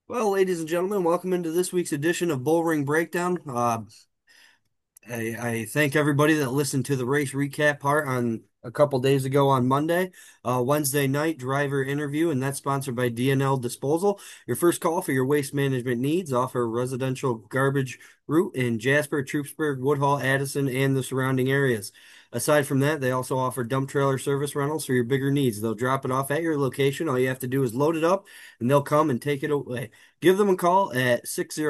Well, ladies and gentlemen, welcome into this week's edition of Bullring Breakdown. I thank everybody that listened to the race recap part on a couple days ago on Monday. Wednesday night driver interview, and that's sponsored by DNL Disposal. Your first call for your waste management needs. Offer residential garbage route in Jasper, Troopsburg, Woodhall, Addison, and the surrounding areas. Aside from that, they also offer dump trailer service rentals for your bigger needs. They'll drop it off at your location. All you have to do is load it up, and they'll come and take it away. Give them a call at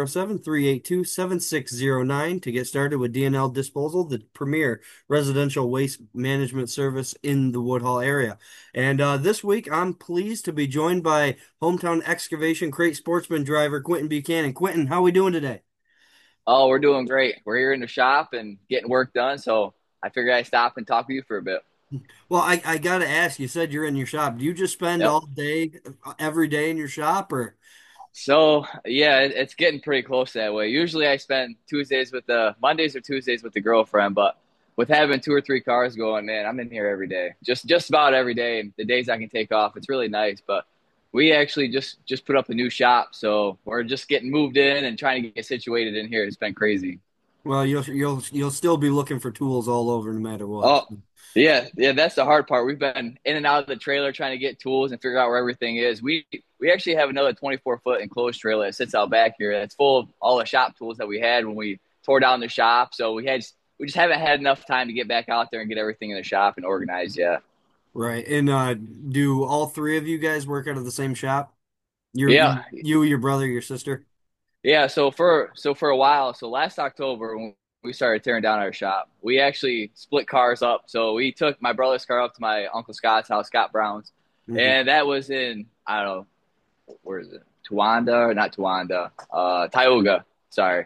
607-382-7609 to get started with DNL Disposal, the premier residential waste management service in the Woodhall area. And this week, I'm pleased to be joined by hometown excavation crate sportsman driver Quentin Buchanan. Quentin, how are we doing today? Oh, we're doing great. We're here in the shop and getting work done. So I figured I'd stop and talk to you for a bit. Well, I got to ask, you said you're in your shop. Do you just spend Yep. all day, every day in your shop, or? So yeah, it's getting pretty close that way. Usually I spend Tuesdays with the Mondays or Tuesdays with the girlfriend, but with having two or three cars going, man, I'm in here every day. Just about every day. And the days I can take off, it's really nice. But we actually just put up a new shop, so we're just getting moved in and trying to get situated in here. It's been crazy. Well, you'll still be looking for tools all over no matter what. Oh, yeah, that's the hard part. We've been in and out of the trailer trying to get tools and figure out where everything is. We actually have another 24-foot enclosed trailer that sits out back here that's full of all the shop tools that we had when we tore down the shop. So we just haven't had enough time to get back out there and get everything in the shop and organized yet. Right. And do all three of you guys work out of the same shop? Yeah, Your brother, your sister? yeah. So for a while, so last October when we started tearing down our shop, we actually split cars up. So we took my brother's car up to my uncle Scott's house, Scott Brown's, Hmm. and that was in I don't know where is it? Tawanda or not Tawanda? Tioga. Sorry.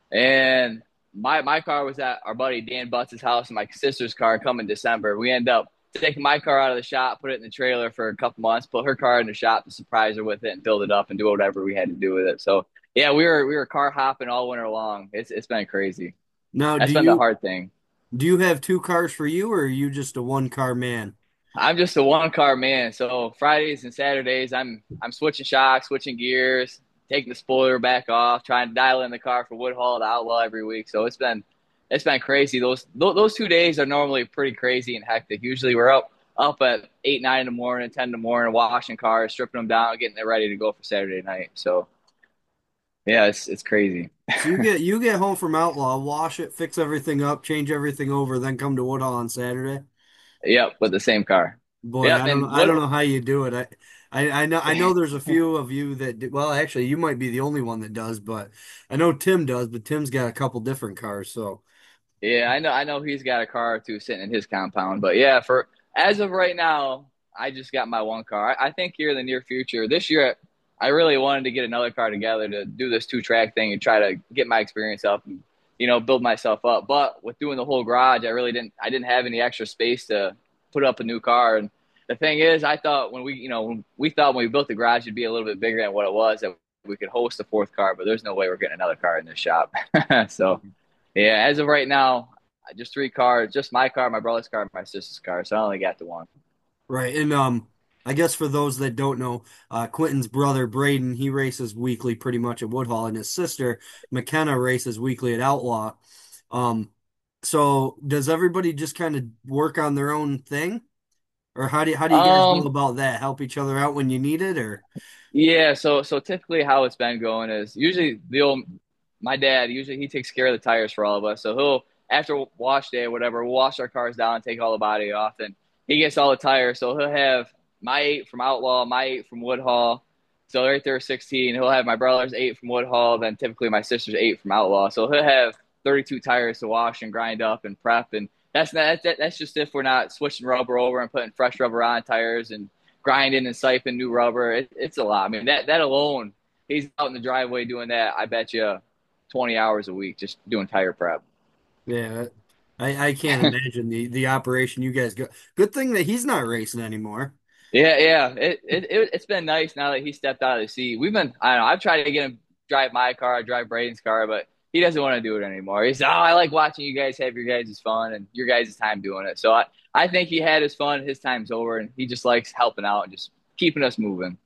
And my car was at our buddy Dan Butts' house, and my sister's car come in December. We end up taking my car out of the shop, put it in the trailer for a couple months, put her car in the shop to surprise her with it, and build it up and do whatever we had to do with it. So yeah, we were car hopping all winter long. It's been crazy. Now, That's been the hard thing. do you have two cars for you, or are you just a one car man? I'm just a one car man. So Fridays and Saturdays, I'm switching shocks, switching gears, taking the spoiler back off, trying to dial in the car for Woodhall to Outlaw every week. So it's been crazy. Those 2 days are normally pretty crazy and hectic. Usually we're up at 8, 9 in the morning, 10 in the morning, washing cars, stripping them down, getting it ready to go for Saturday night. So yeah, it's crazy. So you get home from Outlaw, wash it, fix everything up, change everything over, then come to Woodhall on Saturday. Yep, with the same car. Boy, Yep, and I don't what know how you do it. I know there's a few of you that do, well, actually, you might be the only one that does, but I know Tim does, but Tim's got a couple different cars, so. Yeah, I know he's got a car or two sitting in his compound, but yeah, for as of right now, I just got my one car. I think here in the near future, this year, I really wanted to get another car together to do this two track thing and try to get my experience up and build myself up. But with doing the whole garage, I didn't have any extra space to put up a new car. And the thing is, I thought when we built the garage, it'd be a little bit bigger than what it was, that we could host a fourth car. But there's no way we're getting another car in this shop. So. Yeah, as of right now, just three cars, just my car, my brother's car, and my sister's car. So I only got the one. Right. And I guess for those that don't know, Quentin's brother Braden, he races weekly pretty much at Woodhall, and his sister McKenna races weekly at Outlaw. Um, so does everybody just kind of work on their own thing? Or how do you guys go Um, about that? Help each other out when you need it, or? yeah, so typically how it's been going is usually my dad, usually he takes care of the tires for all of us. So he'll after wash day or whatever, we'll wash our cars down, take all the body off, and he gets all the tires. So he'll have my eight from Outlaw, my eight from Woodhall. So right there, 16. He'll have my brother's eight from Woodhall, then typically my sister's eight from Outlaw. So he'll have 32 tires to wash and grind up and prep. And that's just if we're not switching rubber over and putting fresh rubber on tires and grinding and siping new rubber. It's a lot. I mean, that alone, he's out in the driveway doing that. I bet you 20 hours a week just doing tire prep. Yeah, I can't imagine the operation you guys go. Good thing that he's not racing anymore. Yeah. It's been nice now that he stepped out of the seat. I don't know, I've tried to get him to drive my car, drive Braden's car, but he doesn't want to do it anymore. He said, "Oh, I like watching you guys have your guys' fun and your guys' time doing it." So I think he had his fun, his time's over, and he just likes helping out and just keeping us moving.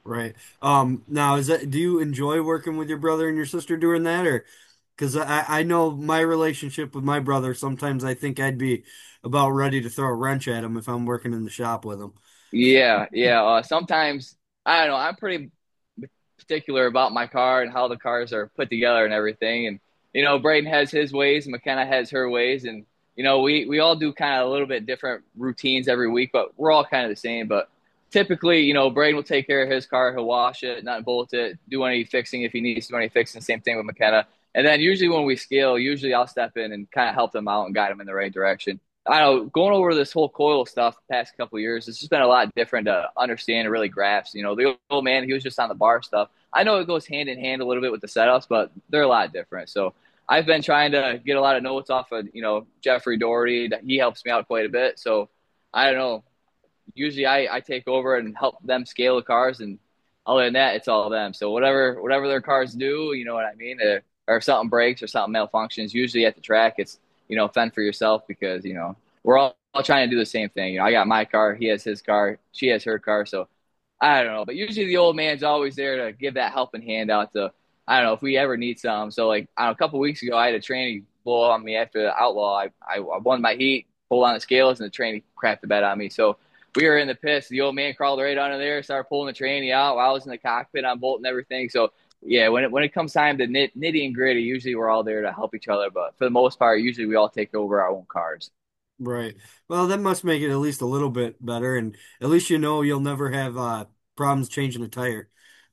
Right. Now do you enjoy working with your brother and your sister doing that, or because I know my relationship with my brother, sometimes I think I'd be about ready to throw a wrench at him if I'm working in the shop with him. Yeah, yeah. Sometimes I don't know. I'm pretty particular about my car and how the cars are put together and everything. And Braden has his ways, and McKenna has her ways, and we all do kind of a little bit different routines every week, but we're all kind of the same. But typically, Braden will take care of his car. He'll wash it, not bolt it, do any fixing if he needs to do any fixing. Same thing with McKenna. And then usually when we scale, usually I'll step in and kind of help them out and guide them in the right direction. I don't know, going over this whole coil stuff the past couple of years, it's just been a lot different to understand and really grasp. The old man, he was just on the bar stuff. I know it goes hand in hand a little bit with the setups, but they're a lot different. So I've been trying to get a lot of notes off of, Jeffrey Doherty. That he helps me out quite a bit. So I don't know. Usually I take over and help them scale the cars, and other than that, it's all them. So whatever their cars do, you know what I mean? Or if something breaks or something malfunctions, usually at the track, it's fend for yourself because we're all trying to do the same thing. I got my car, he has his car, she has her car, so I don't know. But usually the old man's always there to give that helping hand out to, I don't know, if we ever need some. So, like, I don't know, a couple of weeks ago, I had a tranny blow on me after the Outlaw. I won my heat, pulled on the scales, and the tranny crapped the bed on me. So we were in the pits. The old man crawled right under there, started pulling the tranny out while I was in the cockpit on bolting everything. So, yeah, when it comes time to nitty and gritty, usually we're all there to help each other. But for the most part, usually we all take over our own cars. Right. Well, that must make it at least a little bit better, and at least you'll never have problems changing a tire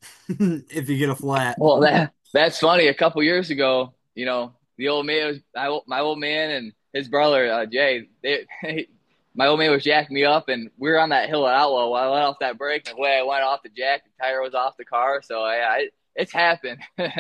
if you get a flat. Well, that's funny. A couple years ago, the old man was my old man and his brother Jay. My old man was jacking me up, and we were on that hill at Outlaw. While I let off that brake, and the way I went off the jack, the tire was off the car. So yeah, it's happened.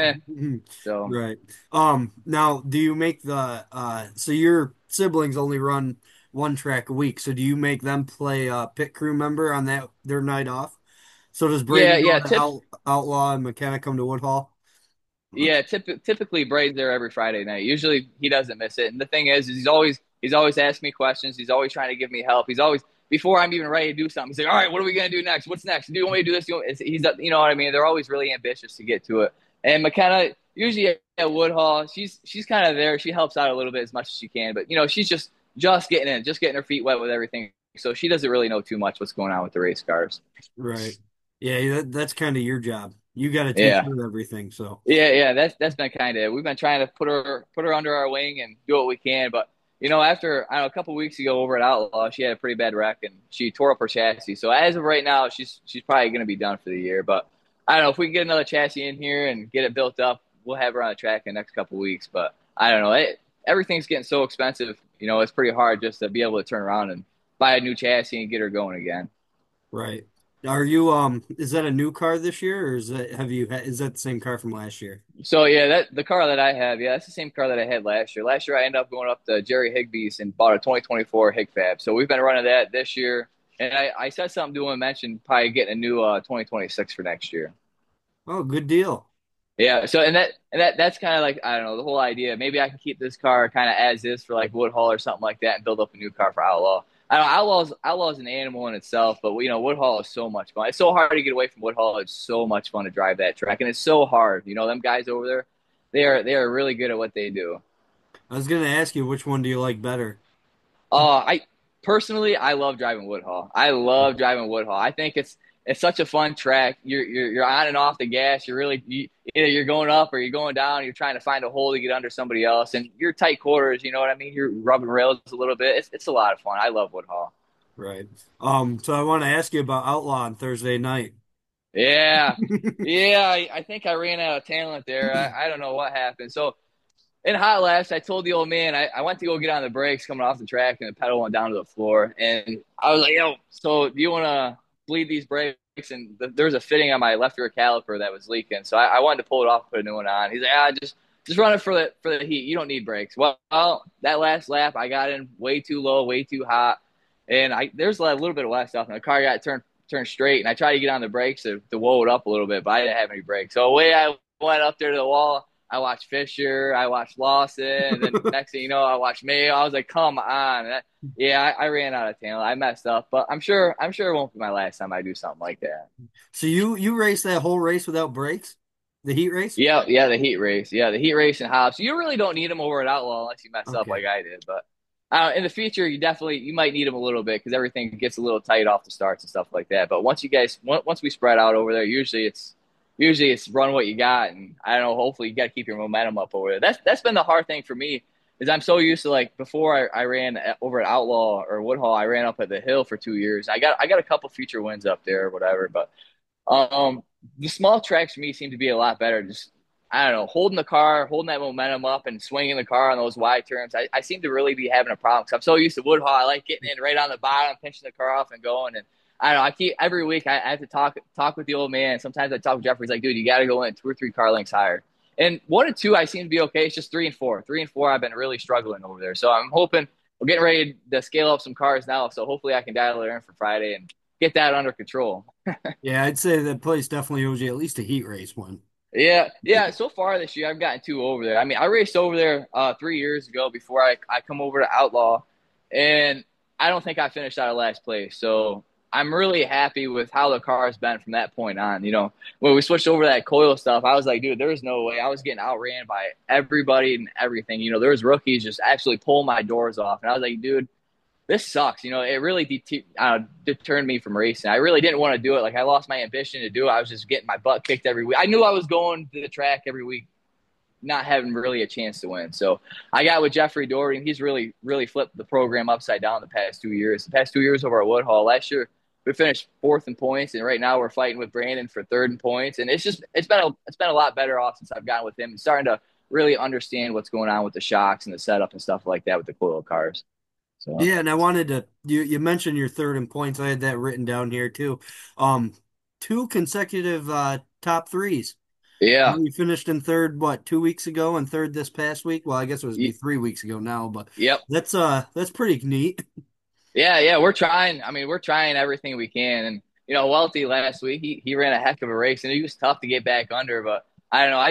So Right. Now do you make the so your siblings only run one track a week, so do you make them play pit crew member on that their night off? So does yeah, Braden go yeah. to Outlaw and McKenna come to Woodhall? Yeah, typically Braden's there every Friday night. Usually he doesn't miss it. And the thing is he's always asking me questions. He's always trying to give me help. He's always before I'm even ready to do something. He's like, "All right, what are we gonna do next? What's next? Do you want me to do this?" He's you know what I mean. They're always really ambitious to get to it. And McKenna usually at Woodhall, she's kind of there. She helps out a little bit as much as she can, but she's just getting in, just getting her feet wet with everything. So she doesn't really know too much what's going on with the race cars. Right. Yeah, that's kind of your job. You got to take Yeah. care of everything. So, Yeah, that's been kind of we've been trying to put her under our wing and do what we can, but after I don't know, a couple weeks ago over at Outlaw, she had a pretty bad wreck and she tore up her chassis. So as of right now, she's probably going to be done for the year. But I don't know if we can get another chassis in here and get it built up, we'll have her on the track in the next couple weeks. But I don't know, everything's getting so expensive. It's pretty hard just to be able to turn around and buy a new chassis and get her going again. right. Are you is that a new car this year or is that the same car from last year? So yeah, that the car that I have, yeah, that's the same car that I had last year. Last year I ended up going up to Jerry Higbee's and bought a 2024 Hig Fab. So we've been running that this year, and I said something to him, mentioned probably getting a new 2026 for next year. Oh, good deal. Yeah, so and that's kind of like I don't know the whole idea. Maybe I can keep this car kind of as is for like Woodhall or something like that, and build up a new car for Outlaw. I don't know, Outlaw's an animal in itself, but Woodhall is so much fun. It's so hard to get away from Woodhall. It's so much fun to drive that track, and it's so hard. Them guys over there, they are really good at what they do. I was gonna ask you which one do you like better? I personally I love driving Woodhall. I love driving Woodhall. I think it's such a fun track. You're on and off the gas. Either you're going up or you're going down. You're trying to find a hole to get under somebody else, and you're tight quarters. You know what I mean? You're rubbing rails a little bit. It's a lot of fun. I love Woodhall. Right. So I want to ask you about Outlaw on Thursday night. Yeah, yeah. I think I ran out of talent there. I don't know what happened. So in hot laps, I told the old man I went to go get on the brakes coming off the track, and the pedal went down to the floor. And I was like, "Yo, so do you want to bleed these brakes?" And there was a fitting on my left rear caliper that was leaking, so I wanted to pull it off, and put a new one on. He's like, just run it for the heat. You don't need brakes. Well, that last lap, I got in way too low, way too hot, and there's a little bit of wet stuff, and the car got turned straight, and I tried to get on the brakes to whoa it up a little bit, but I didn't have any brakes. So away I went up there to the wall. I watched Fisher, I watched Lawson, and then next thing you know, I watched Mayo. I was like, come on. Yeah, I ran out of talent. I messed up, but I'm sure it won't be my last time I do something like that. So you raced that whole race without brakes? The heat race? Yeah, yeah, the heat race. Yeah, the heat race and hops. You really don't need them over at Outlaw unless you mess up Okay. like I did. But in the future, you might need them a little bit because everything gets a little tight off the starts and stuff like that. But once we spread out over there, usually it's run what you got, and I don't know. Hopefully, you got to keep your momentum up over there. That's been the hard thing for me is I'm so used to like before I ran over at Outlaw or Woodhall, I ran up at the hill for 2 years. I got a couple feature wins up there or whatever, but um, the small tracks for me seem to be a lot better. Just I don't know, holding the car, holding that momentum up, and swinging the car on those wide turns. I seem to really be having a problem because I'm so used to Woodhall. I like getting in right on the bottom, pinching the car off, and going. And I don't know. I keep every week. I have to talk with the old man. Sometimes I talk with Jeffrey. He's like, dude, you got to go in 2 or 3 car lengths higher. And 1 and 2, I seem to be okay. It's just 3 and 4. 3 and 4, I've been really struggling over there. So I'm hoping we're getting ready to scale up some cars now. So hopefully I can dial it in for Friday and get that under control. Yeah, I'd say that place definitely owes you at least a heat race one. Yeah, yeah. So far this year, I've gotten 2 over there. I mean, I raced over there 3 years ago before I come over to Outlaw, and I don't think I finished out of last place. So I'm really happy with how the car has been from that point on. When we switched over to that coil stuff, I was like, dude, there's no way. I was getting outran by everybody and everything. There was rookies just absolutely pulling my doors off, and I was like, dude, this sucks. It really deterred me from racing. I really didn't want to do it. Like I lost my ambition to do it. I was just getting my butt kicked every week. I knew I was going to the track every week, not having really a chance to win. So I got with Jeffrey Doherty, and he's really, really flipped the program upside down the past 2 years. The past 2 years over at Woodhall. Last year we finished fourth in points, and right now we're fighting with Brandon for third in points. And it's been a lot better off since I've gotten with him and starting to really understand what's going on with the shocks and the setup and stuff like that with the coil cars. So Yeah, and I wanted to you mentioned your third in points. I had that written down here too. Um, two consecutive top threes. yeah. You finished in third, what, 2 weeks ago, and third this past week? Well, I guess it was be 3 weeks ago now, but Yep. that's pretty neat. Yeah, yeah, we're trying. I mean, we're trying everything we can. And Welty last week, he ran a heck of a race, and he was tough to get back under. But I don't know.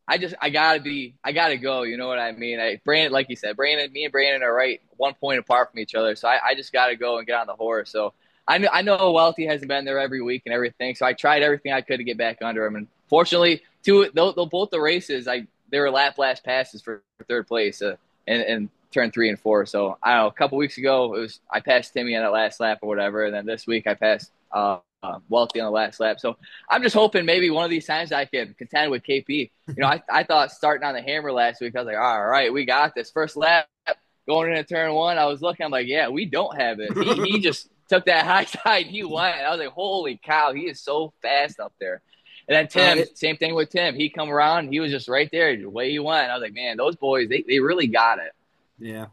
I gotta go. You know what I mean? Brandon, like you said, me and Brandon are right 1 point apart from each other. So I just gotta go and get on the horse. So I know Welty hasn't been there every week and everything. So I tried everything I could to get back under him. And fortunately, both the races, they were last passes for third place, and turned 3 and 4. So I don't know. A couple weeks ago, I passed Timmy on that last lap or whatever, and then this week I passed Welty on the last lap. So I'm just hoping maybe one of these times I can contend with KP. I thought starting on the hammer last week, I was like, all right, we got this. First lap going into turn one, I was looking, I'm like, yeah, we don't have it. He just took that high side. He went. I was like, holy cow, he is so fast up there. And then Tim, same thing with Tim. He come around, he was just right there the way he went. I was like, man, those boys, they really got it. Yeah.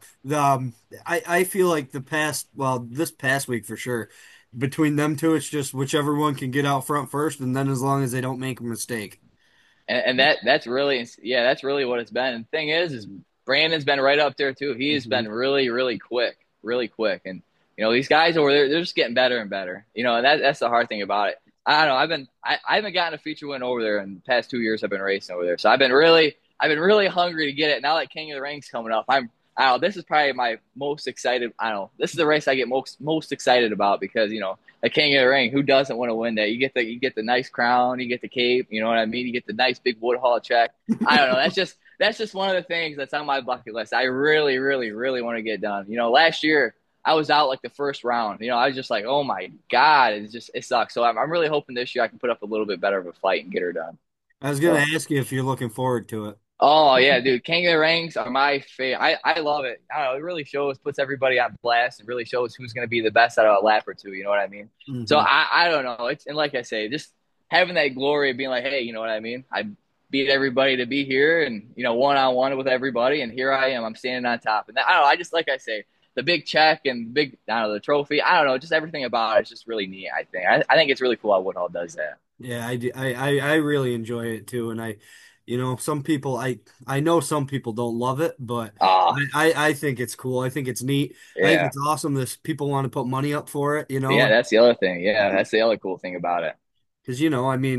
I feel like this past week for sure, between them two, it's just whichever one can get out front first, and then as long as they don't make a mistake. And that's really, yeah, that's really what it's been. And the thing is Brandon's been right up there too. He's Mhm. been really, really quick. And these guys over there, they're just getting better and better. And that's the hard thing about it. I don't know. I haven't gotten a feature win over there in the past 2 years. I've been racing over there, so I've been really hungry to get it. Now that King of the Ring's coming up, I don't know, this is probably my most excited. I don't know. This is the race I get most excited about because a King of the Ring. Who doesn't want to win that? You get the nice crown, you get the cape. You know what I mean? You get the nice big Woodhall check. I don't know. That's just one of the things that's on my bucket list. I really, really, really want to get done. Last year I was out like the first round. I was just like, oh my god, it sucks. So I'm really hoping this year I can put up a little bit better of a fight and get her done. I was gonna So. ask you if you're looking forward to it. Oh yeah, dude. King of the Rings are my favorite. I love it. I don't know. It really puts everybody on blast, and really shows who's going to be the best out of a lap or two. You know what I mean? So Hmm. I don't know. And like I say, just having that glory of being like, hey, you know what I mean? I beat everybody to be here, and one on one with everybody, and here I am. I'm standing on top, and I don't know. I just like I say, the big check and big, I don't know, the trophy. I don't know, just everything about it is just really neat. I think it's really cool how Woodhull does that. Yeah, I, do- I really enjoy it too, and some people I know some people don't love it, but Ah, I think it's cool. I think it's neat. I think yeah, it's awesome that people want to put money up for it, yeah. That's the other thing. Yeah, that's the other cool thing about it. because I mean.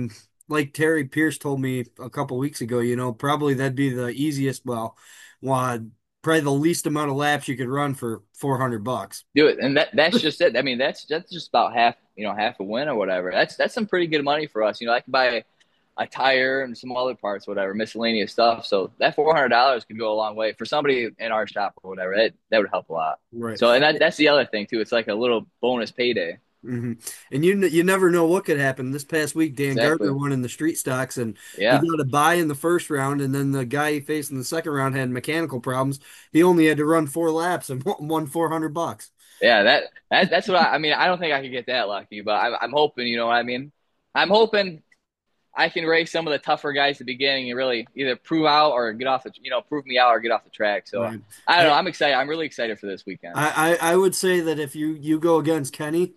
like Terry Pierce told me a couple weeks ago, probably that'd be the easiest, well, probably the least amount of laps you could run for $400. Do it, and that's just it. I mean, that's just about half, half a win or whatever. That's some pretty good money for us. I can buy a tire and some other parts, whatever, miscellaneous stuff. So that $400 could go a long way for somebody in our shop or whatever. That would help a lot. Right. So, and that's the other thing too. It's like a little bonus payday. hmm And you never know what could happen. This past week, Dan Gardner Exactly. won in the street stocks, and he Yeah. got a bye in the first round, and then the guy he faced in the second round had mechanical problems. He only had to run 4 laps and won $400. Yeah. That's what I mean. I don't think I could get that lucky, but I'm hoping, you know what I mean? I'm hoping I can race some of the tougher guys at the beginning and really either prove out or get off the, prove me out or get off the track. So Right. I don't know. I, I'm excited. I'm really excited for this weekend. I would say that if you go against Kenny,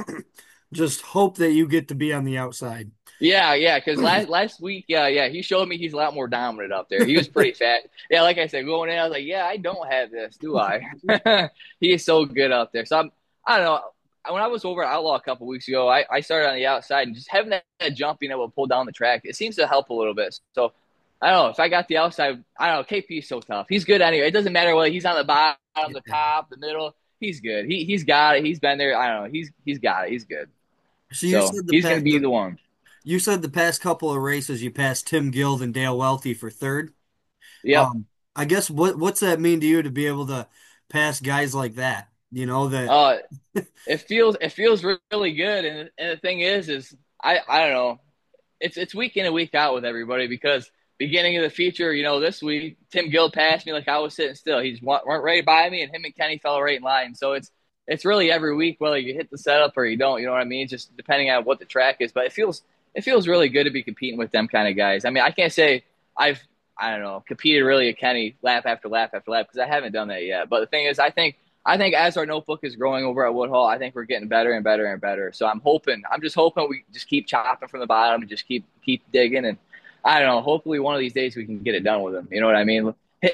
just hope that you get to be on the outside. Yeah, yeah. Because last week, yeah, he showed me he's a lot more dominant up there. He was pretty fat. Yeah, like I said, going in, I was like, yeah, I don't have this, do I? He is so good up there. So I don't know. When I was over at Outlaw a couple weeks ago, I started on the outside and just having that jump being able to pull down the track, it seems to help a little bit. So I don't know if I got the outside. I don't know. KP is so tough. He's good anyway. It doesn't matter whether he's on the bottom, the top, the middle. He's good. He's got it. He's been there. I don't know. He's got it. He's good. So you So said he's gonna be the one. you said the past couple of races you passed Tim Guild and Dale Welty for third. Yep. I guess what's that mean to you to be able to pass guys like that? You know that. Uh, it feels really good, and the thing is I don't know. It's week in and week out with everybody because beginning of the feature, this week Tim Gill passed me like I was sitting still. He just weren't right by me, and him and Kenny fell right in line. So it's really every week whether you hit the setup or you don't. You know what I mean? Just depending on what the track is, but it feels really good to be competing with them kind of guys. I mean, I can't say I've I don't know competed really at Kenny lap after lap after lap because I haven't done that yet. But the thing is, I think as our notebook is growing over at Woodhull, I think we're getting better and better and better. So I'm just hoping we just keep chopping from the bottom and just keep digging. And I don't know, hopefully one of these days we can get it done with them. You know what I mean?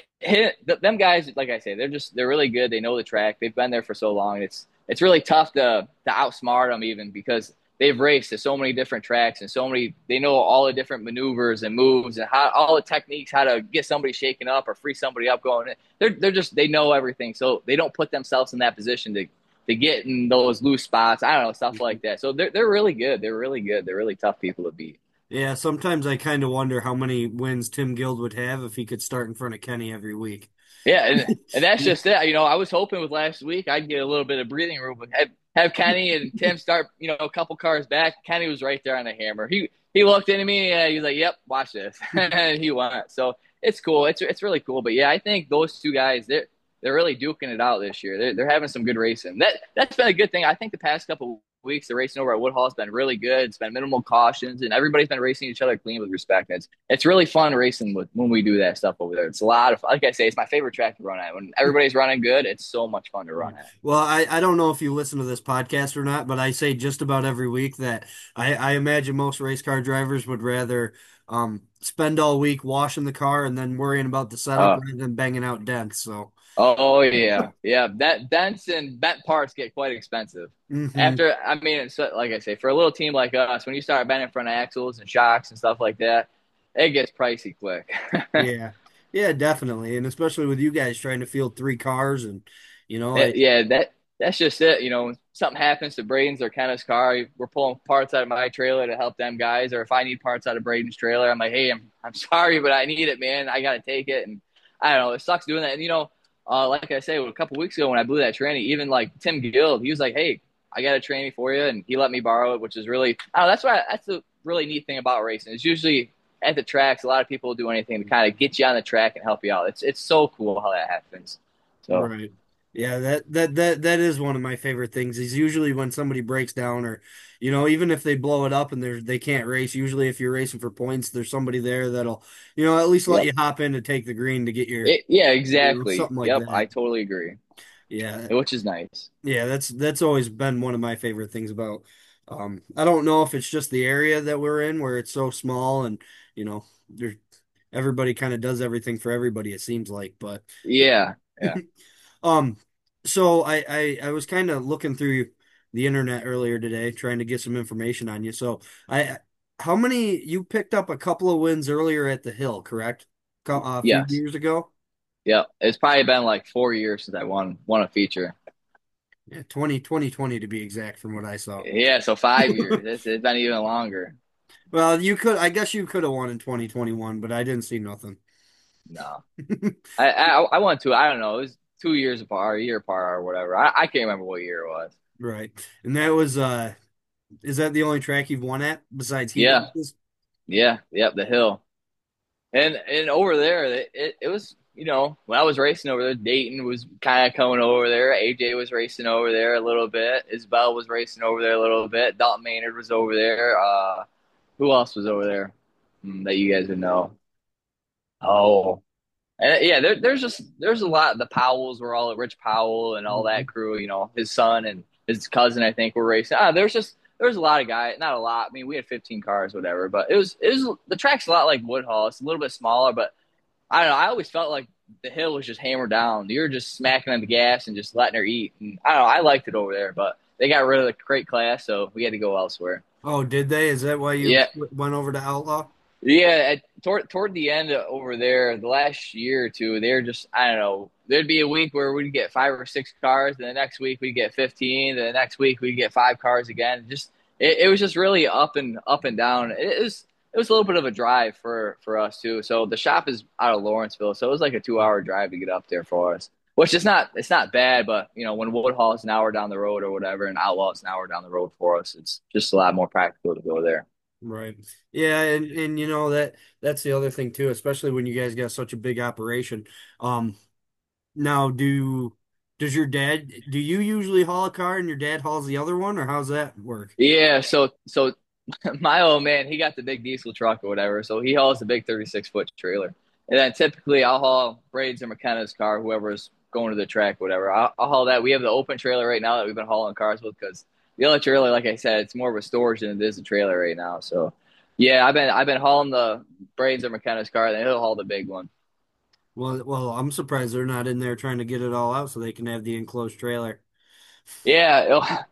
Them guys, like I say, they're really good. They know the track. They've been there for so long. It's really tough to outsmart them even because they've raced to so many different tracks and so many. They know all the different maneuvers and moves and how all the techniques, how to get somebody shaken up or free somebody up going. They know everything, so they don't put themselves in that position to get in those loose spots. I don't know, stuff like that. So they're really good. They're really good. They're really tough people to beat. Yeah, sometimes I kind of wonder how many wins Tim Guild would have if he could start in front of Kenny every week. Yeah, and that's just it. I was hoping with last week I'd get a little bit of breathing room, but have Kenny and Tim start, a couple cars back. Kenny was right there on the hammer. He looked into me and he's like, "Yep, watch this," and he went. So it's cool. It's really cool. But yeah, I think those two guys they're really duking it out this year. They're having some good racing. That's been a good thing. I think the past couple weeks the racing over at Woodhall has been really good. It's been minimal cautions and everybody's been racing each other clean with respect. And it's really fun racing when we do that stuff over there. It's a lot of like I say, it's my favorite track to run at. When everybody's running good, it's so much fun to run at. Well, I don't know if you listen to this podcast or not, but I say just about every week that I imagine most race car drivers would rather spend all week washing the car and then worrying about the setup Uh, rather than banging out dents. So, oh yeah, yeah. That dents and bent parts get quite expensive. hmm After I mean, it's like I say, for a little team like us, when you start bending front axles and shocks and stuff like that, it gets pricey quick. yeah, yeah, definitely, and especially with you guys trying to field 3 cars, and I Yeah, that's just it. Something happens to Braden's or Kenneth's car, we're pulling parts out of my trailer to help them guys. Or if I need parts out of Braden's trailer, I'm like, hey, I'm sorry, but I need it, man. I got to take it. And I don't know, it sucks doing that. And like I say, a couple weeks ago when I blew that tranny, even like Tim Guild, he was like, hey, I got a tranny for you, and he let me borrow it, which is really, I don't know, that's the really neat thing about racing. It's usually at the tracks, a lot of people will do anything to kind of get you on the track and help you out. It's so cool how that happens. So. right. Yeah, that is one of my favorite things is usually when somebody breaks down or even if they blow it up and they can't race, usually if you're racing for points, there's somebody there that'll, at least let Yep. you hop in to take the green to get your, Yeah, exactly. something like Yep, I that. totally agree. Yeah. Which is nice. Yeah, that's always been one of my favorite things about I don't know if it's just the area that we're in where it's so small and there everybody kind of does everything for everybody it seems like, but Yeah, yeah. Um, so I was kind of looking through the internet earlier today, trying to get some information on you. So I how many you picked up a couple of wins earlier at the Hill, correct? A few Yes. years ago. Yep. It's probably been like 4 years since I won a feature. Yeah, 2020 to be exact from what I saw. Yeah, so 5 years. It's been even longer. Well, I guess you could have won in 2021, but I didn't see nothing. No. I won two. I don't know. It was 2 years apart, a year apart, or whatever. I can't remember what year it was. Right. And that was is that the only track you've won at besides heat Yeah, races? yeah, yep. The hill, and over there, it was when I was racing over there, Dayton was kind of coming over there. AJ was racing over there a little bit. Isabel was racing over there a little bit. Dalton Maynard was over there. Who else was over there that you guys would know? Oh. And yeah, there's a lot. The Powells were all Rich Powell and all that Mhm. crew. His son and his cousin, I think, were racing. There's a lot of guys. Not a lot. I mean, we had 15 cars, whatever. But it was the track's a lot like Woodhall. It's a little bit smaller, but I don't know. I always felt like the hill was just hammered down. You were just smacking on the gas and just letting her eat. And I don't know. I liked it over there, but they got rid of the crate class, so we had to go elsewhere. Oh, did they? Is that why you Yeah, went over to Outlaw? yeah, toward the end over there, the last year or two, they're just I don't know. There'd be a week where we'd get 5 or 6 cars, and the next week we'd get 15, the next week we'd get 5 cars again. It was just really up and down. It was a little bit of a drive for us too. So the shop is out of Lawrenceville, so it was like a 2 hour drive to get up there for us. Which is not it's not bad, but when Woodhall is an hour down the road or whatever, and Outlaw is an hour down the road for us, it's just a lot more practical to go there. Right. Yeah, and that's the other thing too, especially when you guys got such a big operation. Um, now does your dad do you usually haul a car and your dad hauls the other one, or how's that work? Yeah, so my old man, he got the big diesel truck or whatever, so he hauls the big 36-foot trailer. And then typically I'll haul Braden's or McKenna's car, whoever's going to the track, whatever. I'll haul that. We have the open trailer right now that we've been hauling cars with because the other trailer, like I said, it's more of a storage than it is a trailer right now. So yeah, I've been hauling the Braden's or McKenna's car, and then he'll haul the big one. Well, I'm surprised they're not in there trying to get it all out so they can have the enclosed trailer. Yeah,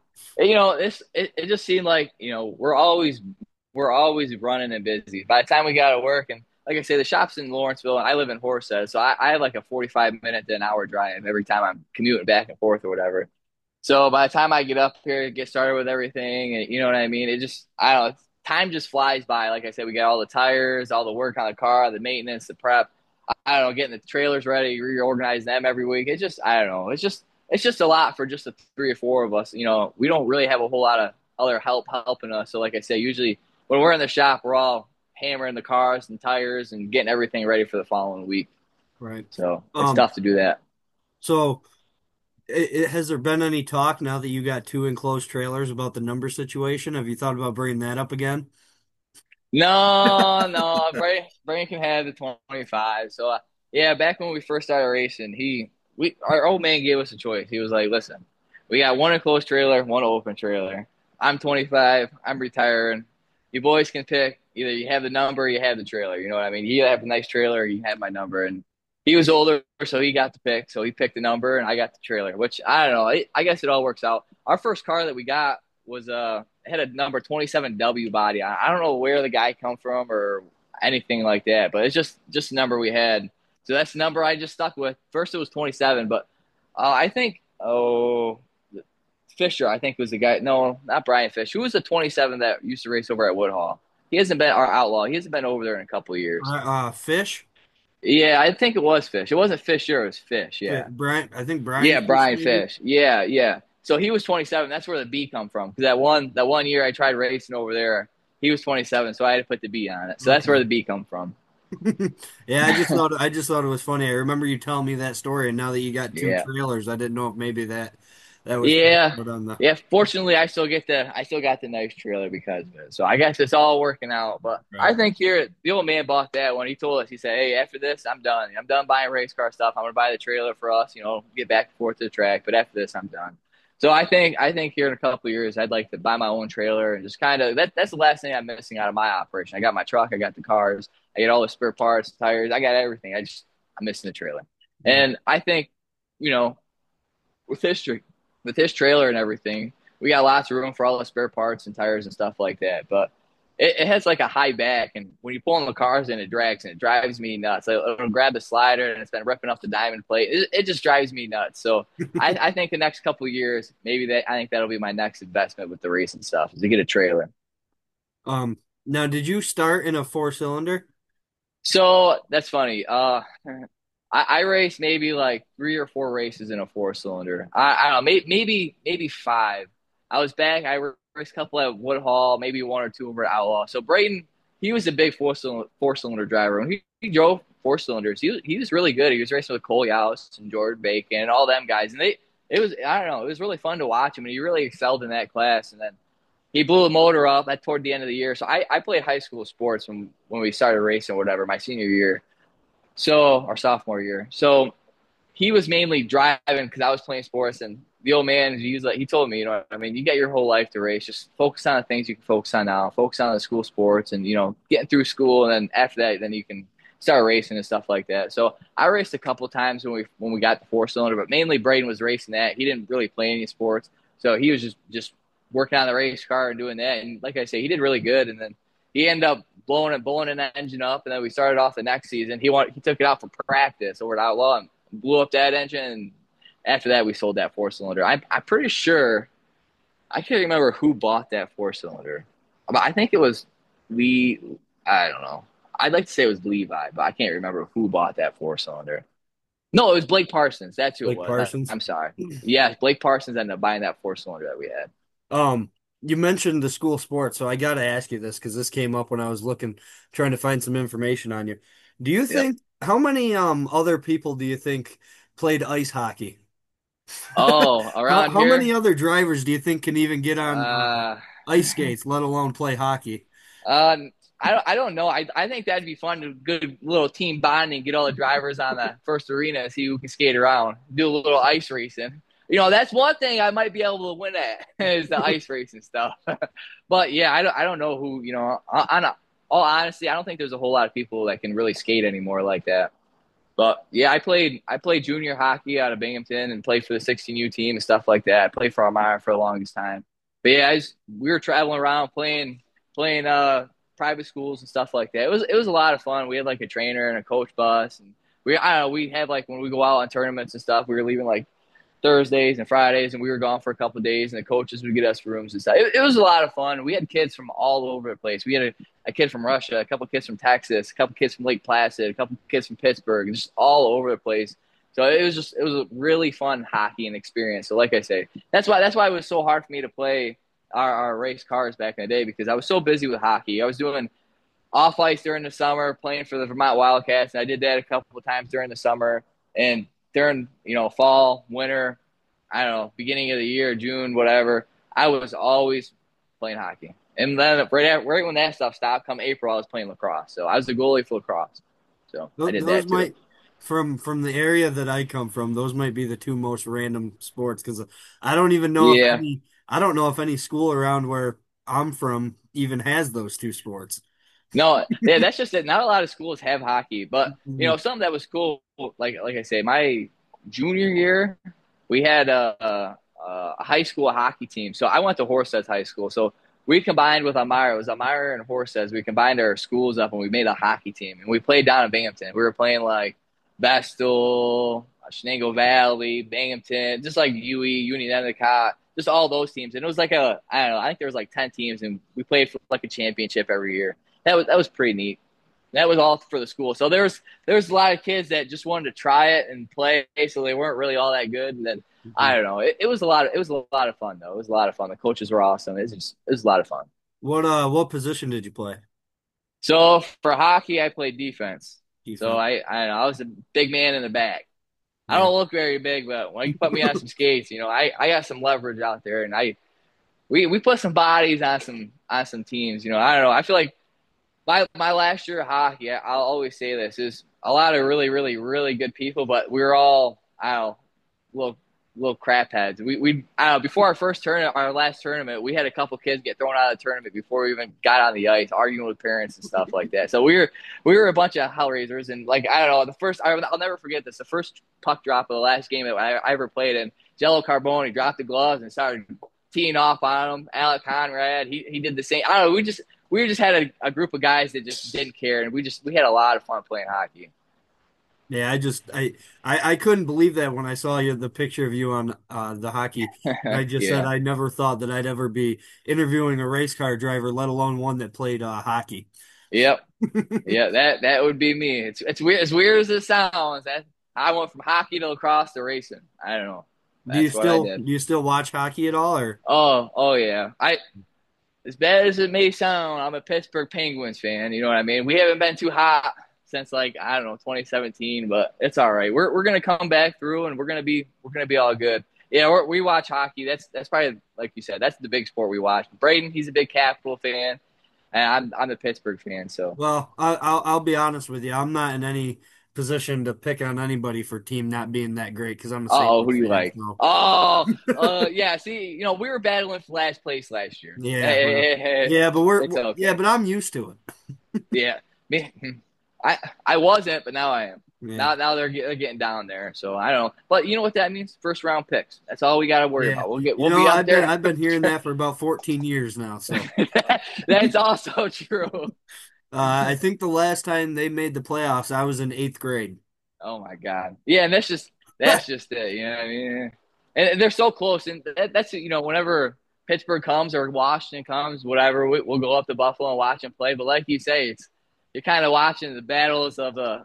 it just seemed like we're always running and busy. By the time we got to work, and like I say, the shop's in Lawrenceville, and I live in Horsehead, so I have like a 45 minute to an hour drive every time I'm commuting back and forth or whatever. So by the time I get up here, get started with everything, and you know what I mean, it just I don't know, time just flies by. Like I said, we got all the tires, all the work on the car, the maintenance, the prep. I don't know, getting the trailers ready, reorganizing them every week. It's just I don't know. It's just a lot for just the three or four of us. We don't really have a whole lot of other help helping us. So like I say, usually when we're in the shop, we're all hammering the cars and tires and getting everything ready for the following week. Right. So it's Um, tough to do that. so has there been any talk now that you got two enclosed trailers about the number situation? Have you thought about bringing that up again? No, no, Brian can have the 25. So yeah, back when we first started racing, our old man gave us a choice. He was like, "Listen, we got one enclosed trailer, one open trailer. I'm 25. I'm retiring. You boys can pick. Either you have the number, or you have the trailer. You know what I mean? You have a nice trailer, or you have my number." And he was older, so he got to pick. So he picked the number, and I got the trailer. Which I don't know. I guess it all works out. Our first car that we got was it had a number 27W body. I don't know where the guy come from or anything like that, but it's just a number we had. So that's the number I just stuck with. First it was 27, but I think Fisher, I think was the guy. No, not Brian Fish. Who was the 27 that used to race over at Woodhall? He hasn't been our outlaw. He hasn't been over there in a couple of years. Fish? Yeah, I think it was Fish. It wasn't Fisher. It was Fish. Yeah. Brian, I think Brian Yeah, Fish Brian maybe. Fish. Yeah, yeah. So he was 27. That's where the B come from. Because that one year I tried racing over there, he was 27, so I had to put the B on it. So that's where Okay. the B come from. Yeah, I just thought it was funny. I remember you telling me that story, and now that you got two Yeah. trailers, I didn't know if maybe that was Yeah. put on the Yeah. Fortunately, I still got the nice trailer because of it. So I guess it's all working out. But I right. think here the old man bought that one. He told us, he said, "Hey, after this, I'm done. I'm done buying race car stuff. I'm gonna buy the trailer for us. Get back and forth to the track. But after this, I'm done." So I think here in a couple of years, I'd like to buy my own trailer and just kind of that's the last thing I'm missing out of my operation. I got my truck, I got the cars, I got all the spare parts, tires, I got everything. I'm missing the trailer. And I think, you know, with history with his trailer and everything, we got lots of room for all the spare parts and tires and stuff like that. But it has like a high back, and when you pull on the cars in, it drags and it drives me nuts. It'll grab the slider and it's been ripping up the diamond plate. It just drives me nuts. So I think the next couple of years, maybe I think that'll be my next investment with the racing stuff is to get a trailer. Now, did you start in a four cylinder? So that's funny. I raced maybe like 3 or 4 races in a 4 cylinder. I don't know, maybe 5. I was back. I raced a couple at Woodhall, maybe 1 or 2 over at Outlaw. So Brayton, he was a big four cylinder driver. When he drove 4 cylinders, he was really good. He was racing with Cole Youst and Jordan Bacon and all them guys, and they it was I don't know, it was really fun to watch him, and he really excelled in that class. And then he blew the motor up at toward the end of the year. So I played high school sports when we started racing, or whatever, my senior year. So our sophomore year. So he was mainly driving because I was playing sports, and the old man, he told me, I mean, you got your whole life to race. Just focus on the things you can focus on now. Focus on the school sports, and getting through school, and then after that, then you can start racing and stuff like that. So I raced a couple of times when we got the 4 cylinder, but mainly Braden was racing that. He didn't really play any sports, so he was just working on the race car and doing that. And like I say, he did really good. And then he ended up blowing an engine up, and then we started off the next season. He took it out for practice over at Outlaw and blew up that engine. And after that, we sold that 4 cylinder. I'm pretty sure I can't remember who bought that 4 cylinder, but I think it was Lee. I don't know. I'd like to say it was Levi, but I can't remember who bought that 4 cylinder. No, it was Blake Parsons. That's who it Blake was. Parsons. I'm sorry. Yeah, Blake Parsons ended up buying that 4 cylinder that we had. Um, you mentioned the school sports, so I got to ask you this because this came up when I was trying to find some information on you. Do you Yep. think how many other people do you think played ice hockey? Oh, How around how many here, other drivers do you think can even get on uh, ice skates, let alone play hockey? uh, I don't know. I think that'd be fun to good little team bonding, get all the drivers on the first arena, see who can skate around, do a little ice racing. That's one thing I might be able to win at is the ice racing stuff. But yeah, I don't know who, on all honesty, I don't think there's a whole lot of people that can really skate anymore like that. But yeah, I played junior hockey out of Binghamton and played for the 16U team and stuff like that. I played for Elmira for the longest time. But yeah, we were traveling around playing private schools and stuff like that. It was a lot of fun. We had like a trainer and a coach bus, and I don't know, we had like when we go out on tournaments and stuff, we were leaving like Thursdays and Fridays, and we were gone for a couple of days, and the coaches would get us rooms and stuff. It was a lot of fun. We had kids from all over the place. We had a kid from Russia, a couple of kids from Texas, a couple of kids from Lake Placid, a couple of kids from Pittsburgh, just all over the place. So it was a really fun hockey and experience. So like I say, that's why it was so hard for me to play our race cars back in the day, because I was so busy with hockey. I was doing off ice during the summer, playing for the Vermont Wildcats, and I did that a couple of times during the summer. And during fall, winter, I don't know, beginning of the year, June, whatever, I was always playing hockey. And then right when that stuff stopped, come April, I was playing lacrosse. So I was the goalie for lacrosse. So I did Those that too. might from the area that I come from, those might be the two most random sports because I don't even know if Yeah. any I don't know if any school around where I'm from even has those two sports. No, yeah, that's just it. Not a lot of schools have hockey, but Mhm. something that was cool, like I say, my junior year, we had a high school hockey team. So I went to Horseheads High School. So we combined with Elmira. It was Elmira and Horseheads. We combined our schools up and we made a hockey team. And we played down in Binghamton. We were playing like Vestal, Shenango Valley, Binghamton, just like UE, Union Endicott, just all those teams. And it was like I don't know, I think there was like 10 teams, and we played for like a championship every year. That was pretty neat. That was all for the school. So there was a lot of kids that just wanted to try it and play, so they weren't really all that good. And then I don't know. It was a lot of fun though. It was a lot of fun. The coaches were awesome. It was a lot of fun. What position did you play? So for hockey, I played defense. So Defense. I was a big man in the back. I Yeah. don't look very big, but when you put me on some skates, I got some leverage out there, and we put some bodies on some teams. I don't know. I feel like my last year of hockey, I'll always say this, is a lot of really, really, really good people, but we were all, I don't know, little little crap heads. We I don't know, before our last tournament, we had a couple kids get thrown out of the tournament before we even got on the ice, arguing with parents and stuff like that. So we were a bunch of hellraisers, and like I don't know, I'll never forget this. The first puck drop of the last game that I ever played in, Jello Carboni dropped the gloves and started teeing off on him. Alec Conrad, he did the same. I don't know. we just had a group of guys that just didn't care, and we had a lot of fun playing hockey. Yeah, I couldn't believe that when I saw the picture of you on the hockey. I just said Yeah. I never thought that I'd ever be interviewing a race car driver, let alone one that played hockey. Yep. Yeah, that would be me. It's weird as it sounds. That I went from hockey to lacrosse to racing. I don't know. That's what I did. Do you still watch hockey at all or Oh yeah. I as bad as it may sound, I'm a Pittsburgh Penguins fan. You know what I mean? We haven't been too hot since like I don't know 2017, but it's all right. We're gonna come back through, and we're gonna be all good. Yeah, we watch hockey. That's probably like you said. That's the big sport we watch. Braden, he's a big Capital fan, and I'm a Pittsburgh fan. So, well, I'll be honest with you. I'm not in any position to pick on anybody for team not being that great because I'm a St. oh, who Louis do you fan. like? So Oh, yeah. See, we were battling for last place last year. yeah, Hey, well, hey, hey, hey. yeah, but It's yeah, okay. but I'm used to it. Yeah, me, I wasn't, but now I am. Yeah, Now they're getting down there, so I don't know. But you know what that means? First round picks. That's all we got to worry yeah. about. You We'll know, be up there. I've been hearing that for about 14 years now. So That's also true. I think the last time they made the playoffs, I was in eighth grade. Oh my God. Yeah, and that's just it. You know what I mean? And they're so close, and that's whenever Pittsburgh comes or Washington comes, whatever, we'll go up to Buffalo and watch them play. But like you say, you're kind of watching the battles of the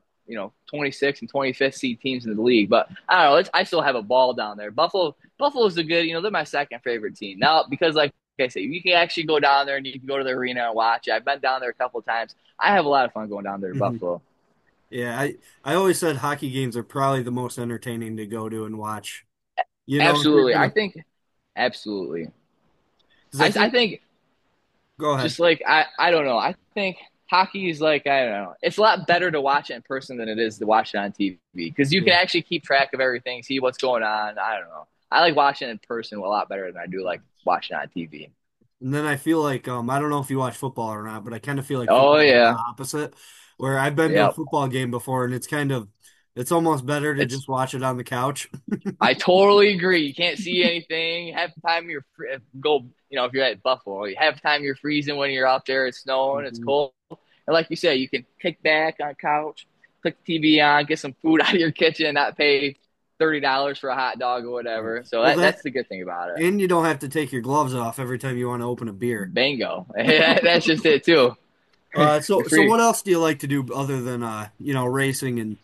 26 and 25th seed teams in the league. But I don't know. I still have a ball down there. Buffalo's a good. They're my second favorite team now because like I say, you can actually go down there and you can go to the arena and watch it. I've been down there a couple of times. I have a lot of fun going down there to Buffalo. Yeah, I always said hockey games are probably the most entertaining to go to and watch. You know, if you're Absolutely. I gonna, think absolutely. because I I think, think go ahead. just like I don't know. I think hockey is like I don't know. It's a lot better to watch it in person than it is to watch it on TV because you can Yeah. actually keep track of everything, see what's going on. I don't know. I like watching it in person a lot better than I do like watching it on TV. And then I feel like I don't know if you watch football or not, but I kind of feel like Oh football is the yeah. opposite, where I've been to a Yep. football game before and it's almost better to It's just watch it on the couch. I totally agree. You can't see anything. Half the time you're go, if you're at Buffalo, half the time you're freezing when you're out there. It's snowing. It's Mhm. cold. And like you say, you can kick back on a couch, click the TV on, get some food out of your kitchen, and not pay $30 for a hot dog or whatever. So Well, that's the good thing about it. and you don't have to take your gloves off every time you want to open a beer. Bingo. That's just it too. You're So what free. else do you like to do other than racing and